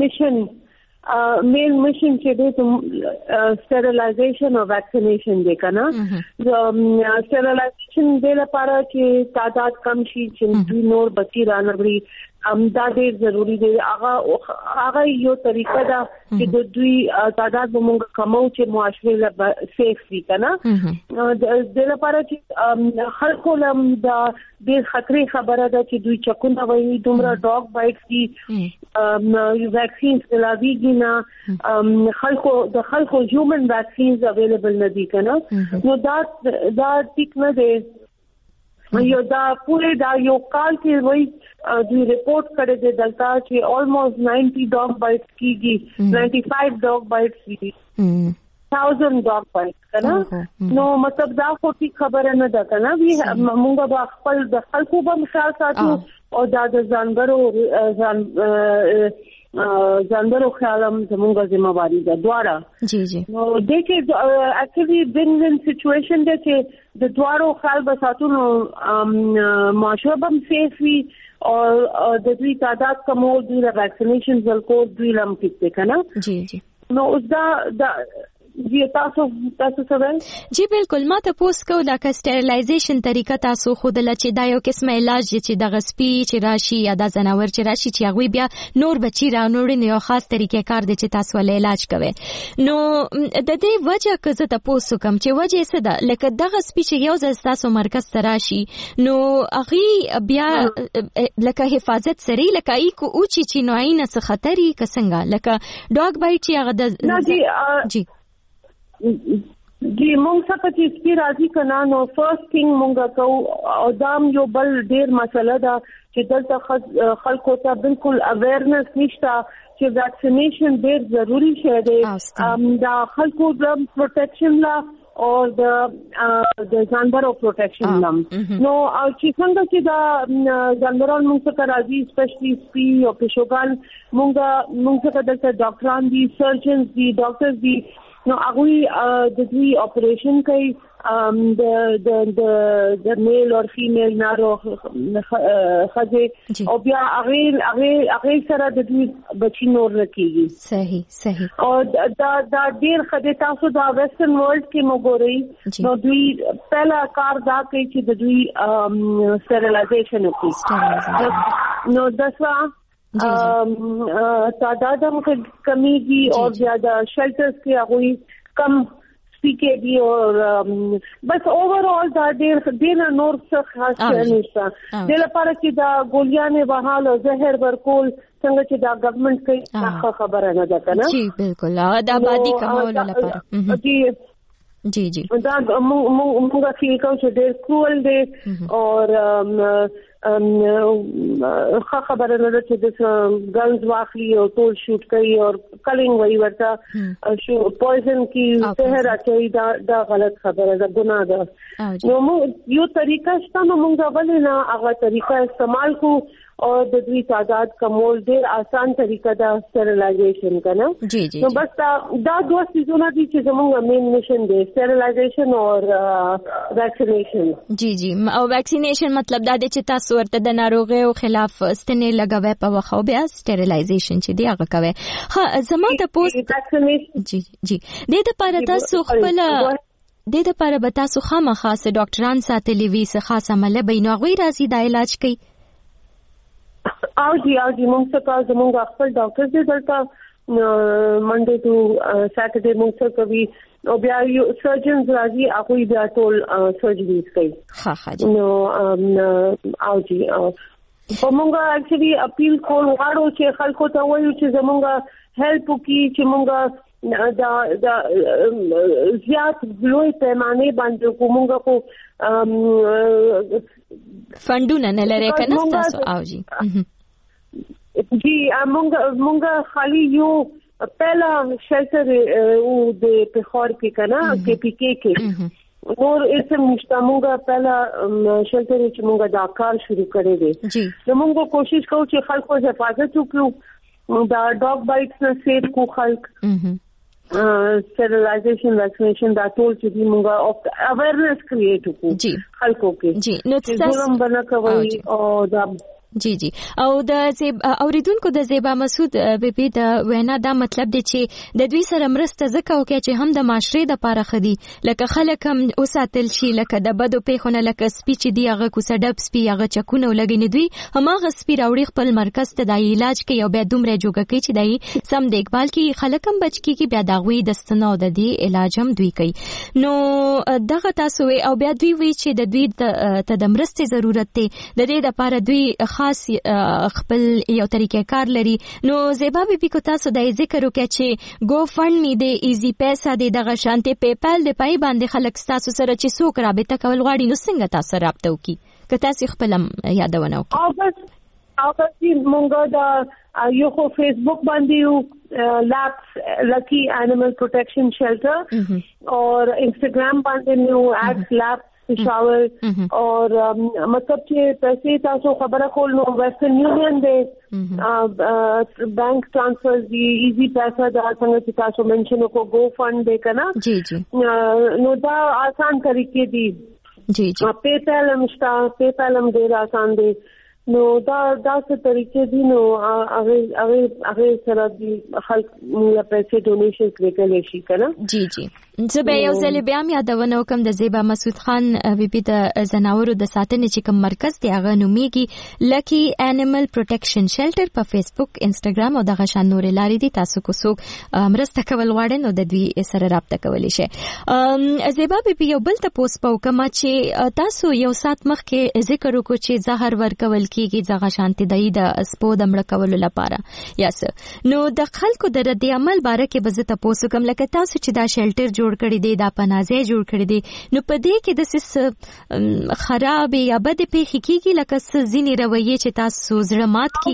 میشن چې دی سټرلایزیشن او ویکسینیشن دی کنه سټرلایزیشن د لپاره چې تعداد کم شي چې دوی نور بچی رانغړي دا ډېر ضروری دی هغه یو طریقه ده چې د دوی تعداد به موږ کمو چې معاشره له سیف وي کنه د لپاره چې خلکو لم دا ډېر خطرې خبره ده چې دوی چکونه وایي دومره ډاګ بایټس دي ویکسینز ملاویږي نه خلکو هیومن ویکسینز اویلیبل نه دي کنه نو دا ټیک نه دی یو دا پوره دا یو کال کې وایي دوی ریپورٹ کړی دی دلته چې almost 90 ډاګ بایټس کیږي 95 ډاګ بایټس دي 1000 ډاګ بایټس کنه نو مطلب دا خو ټیک خبره نه ده کنه موږ به خپل د خلکو به خیال ساتو او دا د ځانګړو خیالم زموږه ذمہواری ده دواړه جی نو د کې اکچولی وین سچويشن ده چې د دواړو خیال به ساتو نو معاشره به سیف وي او د دوی تعداد کمول دوی ویکسینیشن ورکول دوی لم کېږي کنه جی نو اوس دا جی تاسو سوال جی بالکل ما ته پوس کو دا سټرلایزیشن طریقه تاسو خود لا چې دا یو قسمه علاج چې د غسپی چې راشي یا د زناور چې راشي چې هغه بیا نور بچی را نوړي نه یو خاص طریقې کار دی چې تاسو ول علاج کوي نو د دې وجه که زه تاسو کوم چې وجه څه ده لکه د غسپی چې یو ځل تاسو مرکز ته راشي نو هغه بیا لکه حفاظت سری لکه ای کو او چې نو عین څه خطرې کسنګ لکه ډاګ بایټ چې هغه جی جی مونږ څه چې سپی راځي کنه نو فرست ثینګ مونږ کو او دام یو بل ډیر مسله ده چې دلته خلکو ته بالکل اویرنس نشته چې ویکسینیشن ډیر ضروری شی دی دا خلکو د پروټیکشن لا او د جانورو پروټیکشن لم نو او چې څنګه چې دا جانوران موږ ته راځي سپیشلی سپی او پښوګان موږ ته د ډاکټران دي سرجنز دي ډاکټرز دي نو هغه د دوی اپریشن کوي د میل او فیمیل ناروغ خځه او بیا هغه سره د دوی بچی نور رکیږي صحیح او دا ډیر خځه تاسو دا ویسټرن ورلد کې موګوري نو دوی پہلا کار دا کوي چې د دوی سټرلایزیشن وکړي نو دسا تعداد هم کمی کی اور زیادہ شیلٹرز کے اگوئی کم CKD और बस overall دا ډېر نور څه خاص نشته د لپاره چې دا ګولیانې بحال او زهر ورکول څنګه چې دا ګورنمنت کوي دا خبره نه ده کنه جی بالکل دا آبادی کمولو لپاره جی جی دا موږ فیل کوو چې ډېر کول دي او خبره نه ده چې د ګنز واخلي او ټول شوټ کوي او کلینګ وایي ورته شو پویزن کی زهر اچوي دا غلط خبره ده ګناه ده نو یو طریقه شته نو موږ ولې نه هغه طریقه استعمال کو اور د دوی تعداد کمول ډیر آسان طریقه دا سټرلایزیشن کنه جی جی نو بس دا دوه سيزونه دي چې زموږ مین مشن دی سټرلایزیشن اور ویکسینیشن جی جی او ویکسینیشن مطلب دا دی چې تاسو ورته د ناروغیو خلاف ستنې لګوي په وخت بیا سټرلایزیشن چې دی هغه کوي ها زما د پوسټ جی جی د لپاره تاسو خپل د لپاره به تاسو خامخا ډاکټران ساتلې وي څه خاص عمله بینو غوي راځي د علاج کوي او جی موږ څه زموږ خپل ډاکټر دې دلته منډے ټو ساتردے موږ څه کوي او بیا یو سرجنز راځي هغه بیا ټول سرجریز کوي ها نو او جی په موږ اکچولی اپیل کول غواړو چې خلکو ته وایو چې زموږ هیلپ وکړي چې موږ دا زیات لوی پیمانه باندې کومه کو فندونه نه لري کنه تاسو او جی جی مونږ خالی یو پہلا شلټر او د پخور کې کنه کې پی کې نور اسم نشته مونږ پہلا شلټر چې مونږ دا کار شروع کړی دی نو مونږ کوشش کوو چې خلکو حفاظت وکړو دا ډاګ بایټس نه سیف کو خلک sterilization vaccination دا ټول چې موږ awareness create وکړو خلکو کې جی نو ظلم بنا کوي او دا جی جی او د اوریدونکو د زیبا مسعود بیبي د وینا دا مطلب دی چې د دوی سره مرسته زکه وکړي چې هم د معاشري د پاره خدي لکه خلک هم اوساتل شي لکه د بدو پیخونه لکه سپیچ دی هغه کوسه ډب سپی هغه چکونه ولګینې دوی هماغه سپی راوړي خپل مرکز ته د علاج کوي او بیا دومره جوګه کوي چې دای سم دیکبال کوي خلک هم بچ کیږي بیا دغوی د ستنو د دی علاج هم دوی کوي نو دغه تاسو او بیا دوی وی چې د دوی ته د مرستې ضرورت دی د دې لپاره دوی خاص خپل یو طریقې کار لري نو زیبا بیبي کو تاسو د ذکر وکړي چې گو فند می دی ایزی پیسہ دی دغه شانته پیپل دی پای باندې خلک تاسو سره چې څوک رابطه کول غواړي نو څنګه تاسو رابطه وکړي که تاسو خپل یادونه وکړي او بس مونږ دا یو خو فیسبوک باندې یو لابس لکی انیمل پروټیکشن شیلټر اور انسټاګرام باندې یو ایکس لابس پشاور اور مطلب چې پیسې تاسو خبره کول نو ویسټرن یونین دی بینک ټرانسفر دی ایزی پیسہ دا څنګه چې تاسو منشن کو گو فند دی کنه جی جی نو دا آسان طریقې دي جی جی پیپل هم ډیر آسان دی نو دا څه طریقې دي نو هغه سره دی خلک موږ پیسې ډونیشن کړي شي کنه جی جی زه به یو ځل بیا یادونه وکم د زیبا مسعود خان بیبي د زناورو د ساتنې چې کوم مرکز دی هغه نومیږي لکی انیمل پروټیکشن شیلټر په فیسبوک انسټاګرام او دغه شان نور لارې دي تاسو کو څوک مرسته کول غواړئ نو د دوی سره رابطه کولی شئ زیبا بیبي یو بل ته پوسټ پوکما چې تاسو یو سات مخکې ذکر وکړو چې زهر ورکول کیږي ځغه شانتي د سپو د مړ کولو لپاره یاس نو د خلکو د رد عمل باره کې به زه تاسو کوم لکه تاسو چې دا شیلټر جوړ کړی دی دا پنازه جوړ کړی دی نو په دې کې د سس خراب یا بد پیخي کیږي لکه ځینې رویه چې تاسو زړه مات کی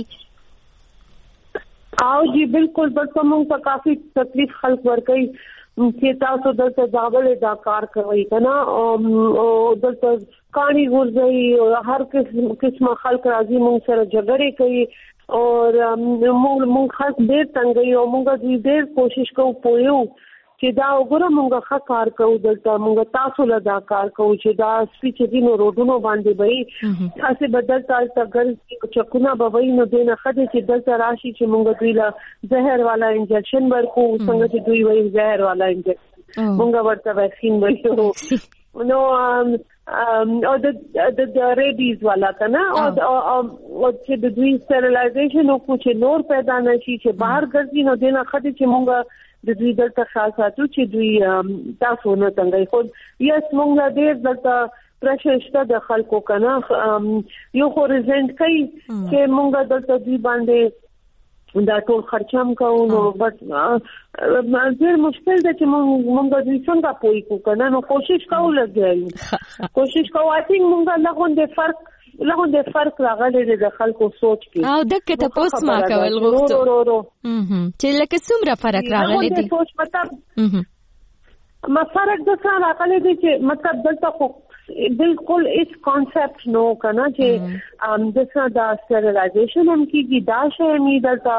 او جی بالکل بس موږ ته کافي تکلیف خلک ورکړي چې تاسو دلته ځاول دا کار کوي کنه او دلته کانی ورځي هر قسم خلک راځي موږ سره جګړه کوي اور موږ خاص ډېر څنګه یو موږ ډېر کوشش کوو پویو چې دا وګوره موږ ښه کار کوو دلته موږ تاسو له دا کار کوو چې دا سپیچ دي نو روډونو باندې وي تاسو بدل تاسو ګرځي چکونه به وي نو دینه خدای چې دلته راشي چې موږ دوی له زهر والا انجکشن ورکو څنګه چې دوی وایي زهر والا انجکشن موږ ورته ویکسین ورکو نو او د ریبیز والا کنه او چې د دوی سټرلایزیشن او چې نور پیدا نشي چې بهر ګرځي نو دینه خدای چې موږ د دوی دلته خاص ساتو چې دوی تاسو نه څنګه خو یس مونږ ډېر دلته پرشر شته د خلکو کنه یو خو ریزنټ کوي چې مونږ دلته دوی باندې دا ټول خرچم کوو نو بس ډېر مشکل ده چې مونږ دوی څنګه پوي کو کنه نو کوشش کوو لګیایو کوشش کوو آی تھنک مونږ لغون د فرق راغلی د خلکو سوچ کې او دغه ته پوس ما کول غوښتو چې لکه څومره فرق راغلی دی سوچ مطلب ما فرق د څه راغلی دی چې مطلب دلته خو بالکل اس کانسپټ نو کنه چې دغه د سټرلایزیشن هم کیږي دا شی می دلته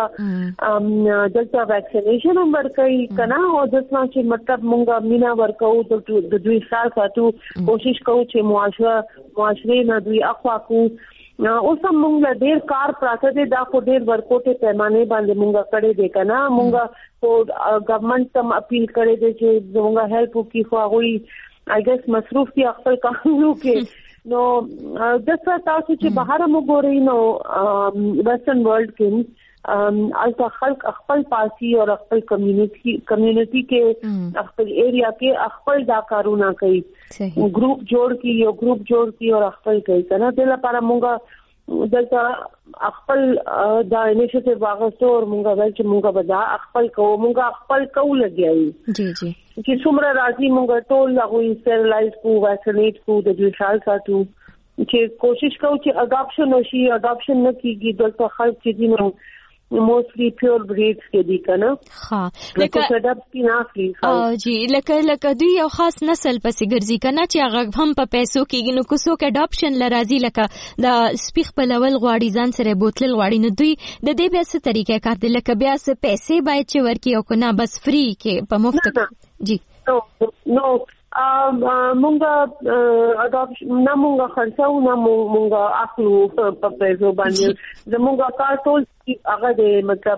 ویکسینیشن هم ورکوي کنه او دغه چې مطلب مونږه مینا ورکو د دوی ساتو کوشش کوو چې معاشره نه دوی اخوا کو اوس هم مونږ ډېر کار پراته دي دا خو ډېر ورکوټه پیمانه باندې مونږ کړی دی کنه مونږ کو ګورنمنت تم اپیل کړی دی چې مونږ هیلپ وکړي خو هغه I guess مصروف دي خپل کارونو کې نو دغه تاسو چې بهر مو ګورئ نو ویسټرن ورلد کې البته خلک خپل پارټي او خپل کمیونټي کې خپل ایریا کې خپل دا کارونه کوي ګروپ جوړ کی او خپل کوي کنه د لپاره مونږ دلته خپل دا انیشیټیو واغستو او مونږ ول چې مونږ بدا خپل کوو لګیایي جی چې څومره راځي مونږ ټول هغه سټرلایز کو ویکسینیټ کو د دوی خیال ساتو چې کوشش کوو چې اډاپشن نه کیږي دلته خلک چې دینو موستلی پیور بریډز کې دي کنه ها لکه سټاپ سپینافلی جی لکه دوی یو خاص نسل پسې ګرځي کنه چې هغه هم په پیسو کې نو کوڅو کې اډاپشن لرازي لکه د سپیخ په لول غواړي ځان سره بوتل غواړي نو دوی د دې بیا څه طریقې کار دي لکه بیا څه پیسې باید چې ورکي او کنه بس فری کې په مفت جی نو مونږه اډاپشن نه مونږه خرڅو نه مونږه اخلو په پیسو باندې زمونږه کار ټول هغه د مطلب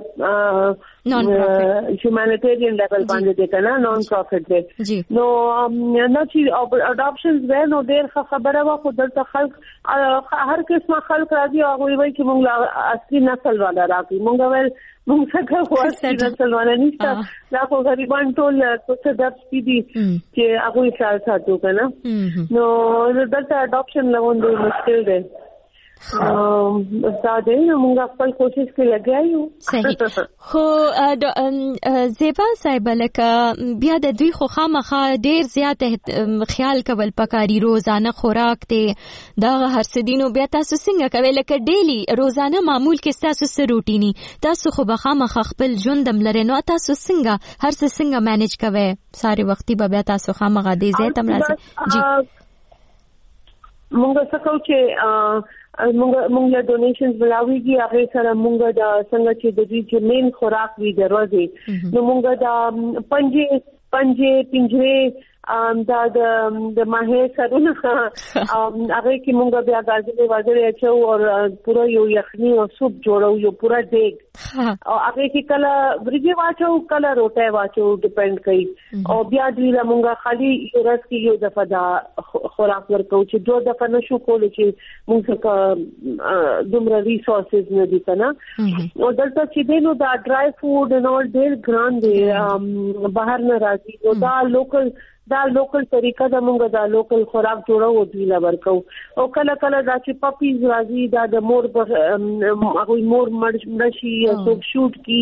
هیومانیټیرین لیول باندې دی کنه نون پروفټ دی نو نه چې اډاپشنز به نو ډېر خبره وا خو دلته خلک هر قسمه خلک راځي او وایي چې مونږ اصلي نسل والا راځي مونږ ول مونږ څنګه اصلي نسل والا نشته دا خو غریبان ټول څه درس دي چې هغه خیال ساتو کنه نو دلته اډاپشن لون دی مشکل دی استاد موږ خپل کوشش کې لګیایو صحیح خو زیبا صاحب لکه بیا د دوی خو خامخا ډیر زیات خیال کول پکاري روزانه خوراک ته دا هر سدینو بیا تاسو څنګه کوي لکه ډیلی روزانه معمول کې تاسو سره روټینی تاسو خو به خامخا خپل ژوندم لري نو تاسو څنګه هر څه څنګه مانیج کوي ساري وختي به بیا تاسو خامخا دې زه تم راځي جی موږ څه کوو چې مونږ له ډونیشنز بلاویږي هغه سره مونږ دا څنګه چې د دې چې مین خوراک وی دروازه نو مونږ دا پنځه پنجره دا د ماهي سرونه هغه کې مونږ بیا غاځلې وځلې اچو او پورا یو یخني او سوپ جوړو یو پورا دیګ او هغه کې کله برګي واچو کله روټه واچو ډیپند کوي او بیا دې مونږ خالي ورځ کې یو دفعه دا خوراک ورکو چې دوه دفعه نشو کولای چې مونږ څخه دومره ریسورسز نه دي کنه او دلته چې دینو دا ډرای فود نو ډېر ګران دی بهر نه راځي او دا لوکل طریقه د مونږ دا لوکل خوراک جوړو دی لور کو او کله دا چې پپیز راځي دا د مور هغه مور مرشي سو شوټ کی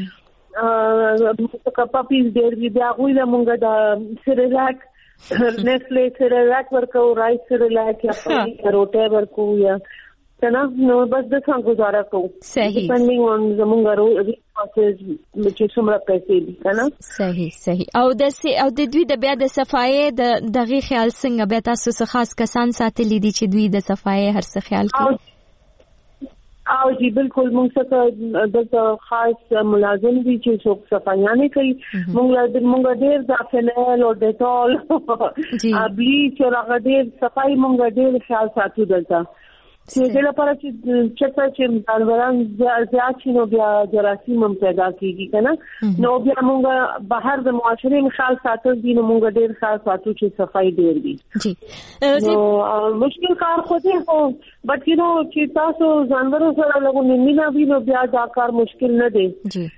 پپیز ډېر بیا غوښه مونږ دا سریلاک نسلې سریلاک ورکو رایس سریلاک یا روټه ورکو یا څنګه نو بس د څنګه گزاره کوو صحیح ډیپندینګ اون زمونږ ریسورسز چې څومره پیسې دي کنه صحیح او د دوی د بیا د صفایي د دغه خیال څنګه بیا تاسو خاص کسان ساتلي دي چې دوی د صفایي هر څه خیال کوي او جی بالکل موږ څخه د خاص ملازم دي چې څوک صفایانه کوي موږ ډېر د فنل او ډیټول بلیچ او هغه ډېر صفایي موږ ډېر خیال ساتو دلته چې د لپاره چې ځانوران زیات شي نو بیا جراثیم هم پیدا کیږي کنه نو بیا موږ بهر د معاشري خیال ساتل دي نو موږ ډیر خیال ساتو چې صفائی ډیر دي نو مشکل کار خو دی خو بٹ یو نو چې تاسو ځانورو سره لګو نیمه وی نو بیا دا کار مشکل نه دی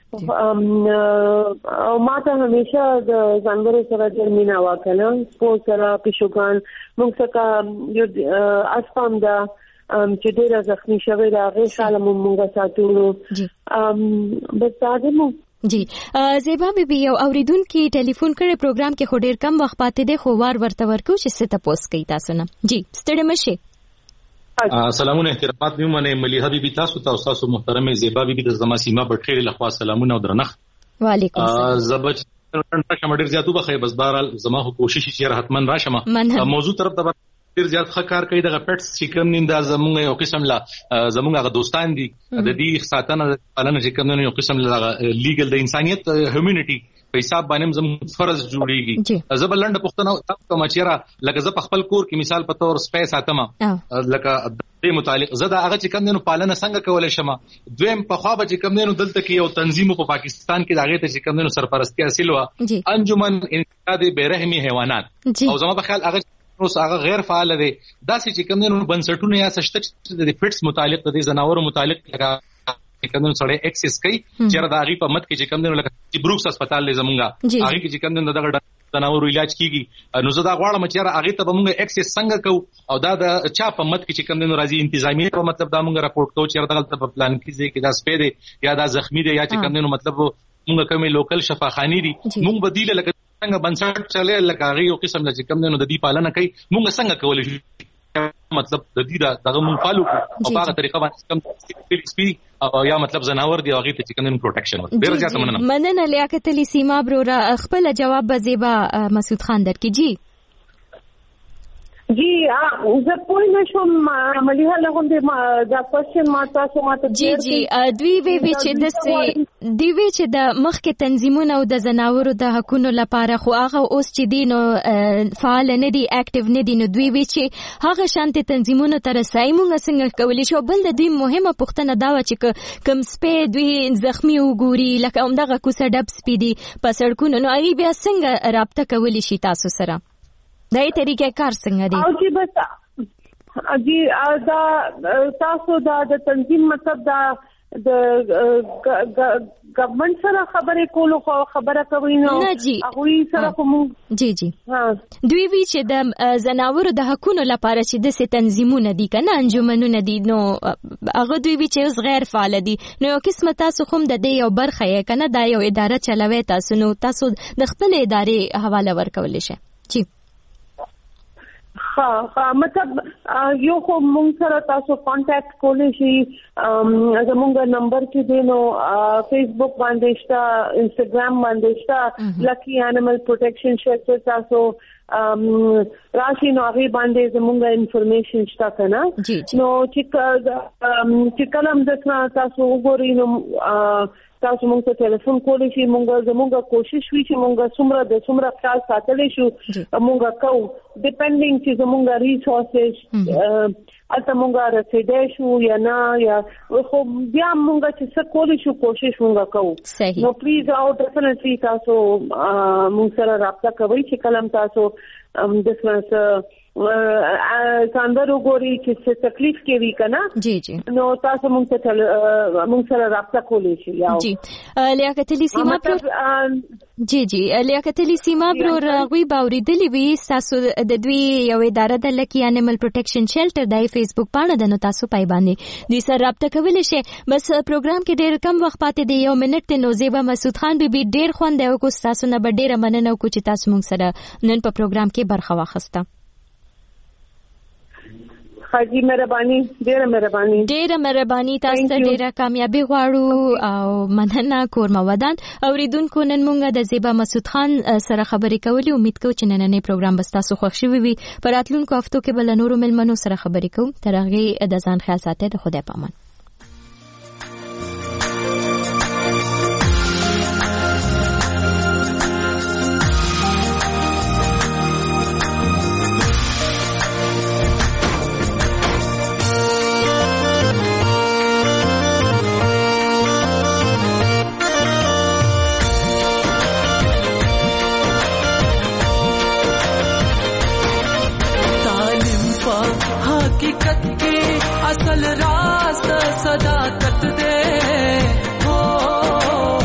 او ما ته همیشه د ځانورو سره د مینا واکنه په سره پښوګان موږ څخه یو اسپام دا چې ډیره زخمی شوی دا غیر سالم موږ ساتو بس دا دمو جی زیبا بیبي یو اوریدونکو ټلیفون کړي پروګرام کې خو ډیر کم وخت پاتې دی خو ورته ورکو چې څه تاسو کوي تاسو نه جی ستړي مشه سلامونه احترامات مې منه مليحه بیبي تاسو تاسو محترمه زیبا بیبي د زما سیمه بټخیر لخوا سلامونه او درنښت وعلیکم السلام زبچ راشم ډیر زیاتو بخې بس بهرال زما کوشش چې رحمن راشم موضوع طرف ته ډیر زیات خکار کوي د پټس چې کوم نیم د زمونږ یو قسم لا زمونږ هغه دوستان دي د دې ساتنه پالنه چې کوم یو قسم لا لیګل د انسانيت هیومنټي په حساب باندې زموږ فرض جوړیږي زبلند پښتنه کوم چیرې لکه ز په خپل کور کې مثال په تور سپیس اتم لکه د متعلق زدا هغه چې کوم نو پالنه څنګه کولای شم دویم په خوا به چې کوم نو دلته کې یو تنظیم په پاکستان کې داغه ته چې کوم نو سرپرستی حاصل و انجمن انقاذ بیرحمی حیوانات او زما په خیال هغه اوس هغه غیر فعال دي داسې چې کوم نو بنسټونه یا سشت د فټس متعلق د زناورو متعلق لکه کوم سره ایکسس کوي چې دا غي په مت کې چې کوم نو لکه بروکس هسپتال لې زمونږه هغه کې چې کوم نو دغه زناورو علاج کیږي نو زه دا غواړم چې هغه ته به موږ ایکسس څنګه کوو او دا د چا په مت کې چې کوم نو راځي انتظامی په مطلب دا موږ راپورټ کوو چې دغه په پلان کې ځکه دا سپېده یا دا زخمی دی یا چې کوم نو مطلب موږ کومه لوکل شفاخانی دي موږ بدیل لکه څنګه بنسټ چلے لکه هغه یو قسم چې کوم نو د دې پالنه کوي موږ څنګه کولای شو مطلب د دې دغه موږ فالو او په هغه طریقه باندې کوم سپی او یا مطلب زناور دی هغه ته چې کوم پروټیکشن ورته ډیر زیات مننه لیاقت علي سیما برو را خپل جواب زیبا مسعود خان درکې جی جی زه پوه نشم مليحه لغونډه دا کوېشن ما تاسو ماته جی دوی وی چې د مخکې تنظیمونه او د زناورو د حقوقو لپاره خو هغه اوس چې دینو فعال نه دي اکټیو نه دي نو دوی وی چې هغه شانتي تنظیمونه تر سای مونږ څنګه کولی شو بل د دوی مهمه پوښتنه دا و چې کم سپې دوی زخمی وګوري لکه همدغه کوسه ډب سپې دي په سړکونو نو هغه بیا څنګه رابطه کولی شي تاسو سره دای طریقې کار څنګه دي او چې بس جی دا تاسو دا د تنظیم مطلب دا د گورنمنت سره خبرې کولو خبره کوي نو هغه سره کوم جی دوی وی چې د زناورو د حقوقو لپاره چې د تنظیمونه دي کنه انجمنونه دي نو هغه دوی وی چې اوس غیر فعال دي نو یو قسمه تاسو کوم د دې یو برخه یې کنه دا یو اداره چلوي تاسو نو تاسو د خپل ادارې حواله ورکول شي جی مطلب یو خو مونږ سره تاسو کانټیکټ کولی شي زموږ نمبر کې دی نو فیسبوک باندې شته انستګرام باندې شته لکی انیمل پروټیکشن شیلټر تاسو راشي نو هغه باندې زموږ انفارمیشن شته کنه نو چې کلم د تاسو وګورئ نو تاسو موږ ته ټلیفون کولی شي زموږ کوشش وی چې موږ څومره خیال ساتلی شو موږ کوو ډیپندینګ چې زموږ ریسورسز اته موږ رسیدای شو یا نه یا خو بیا موږ چې څه کولی شو کوشش موږ کوو نو پلیز او ډیفینټلی تاسو موږ سره رابطه کوئ چې کلم تاسو د څه ساندر وګوري چې څه تکلیف کوي کنه جی نو تاسو موږ سره رابطه کولی شي جی لیاقت علي سیما پر جی لیاقت علي سیما پر غوي باوریدلی وی تاسو د دوی یو اداره د لکی انیمل پروټیکشن شیلټر د فیسبوک پاڼه د نو تاسو پای باندې د سره رابطه کولی شي بس پروګرام کې ډیر کم وخت پاتې دی یو منټ نو زیبا مسعود خان بیبي ډیر خوند یو کو تاسو نه ډیر مننه کو چې تاسو موږ سره نن په پروګرام کې برخه واخسته حاجی مهرباني ډیره مهرباني تاسو ته ډیره کامیابی غواړو او مننه کورما ودان اوریدونکو نن مونږ د زیبا مسعود خان سره خبرې کولې امید کوم چې نننې پروګرام به تاسو خوښ شي وي پر راتلونکو هفتو کې بل نورو ملمنو سره خبرې کوم تر هغه د ځان خیال ساتئ د خدای پامان हकीकत की असल राज सदाकत दे हो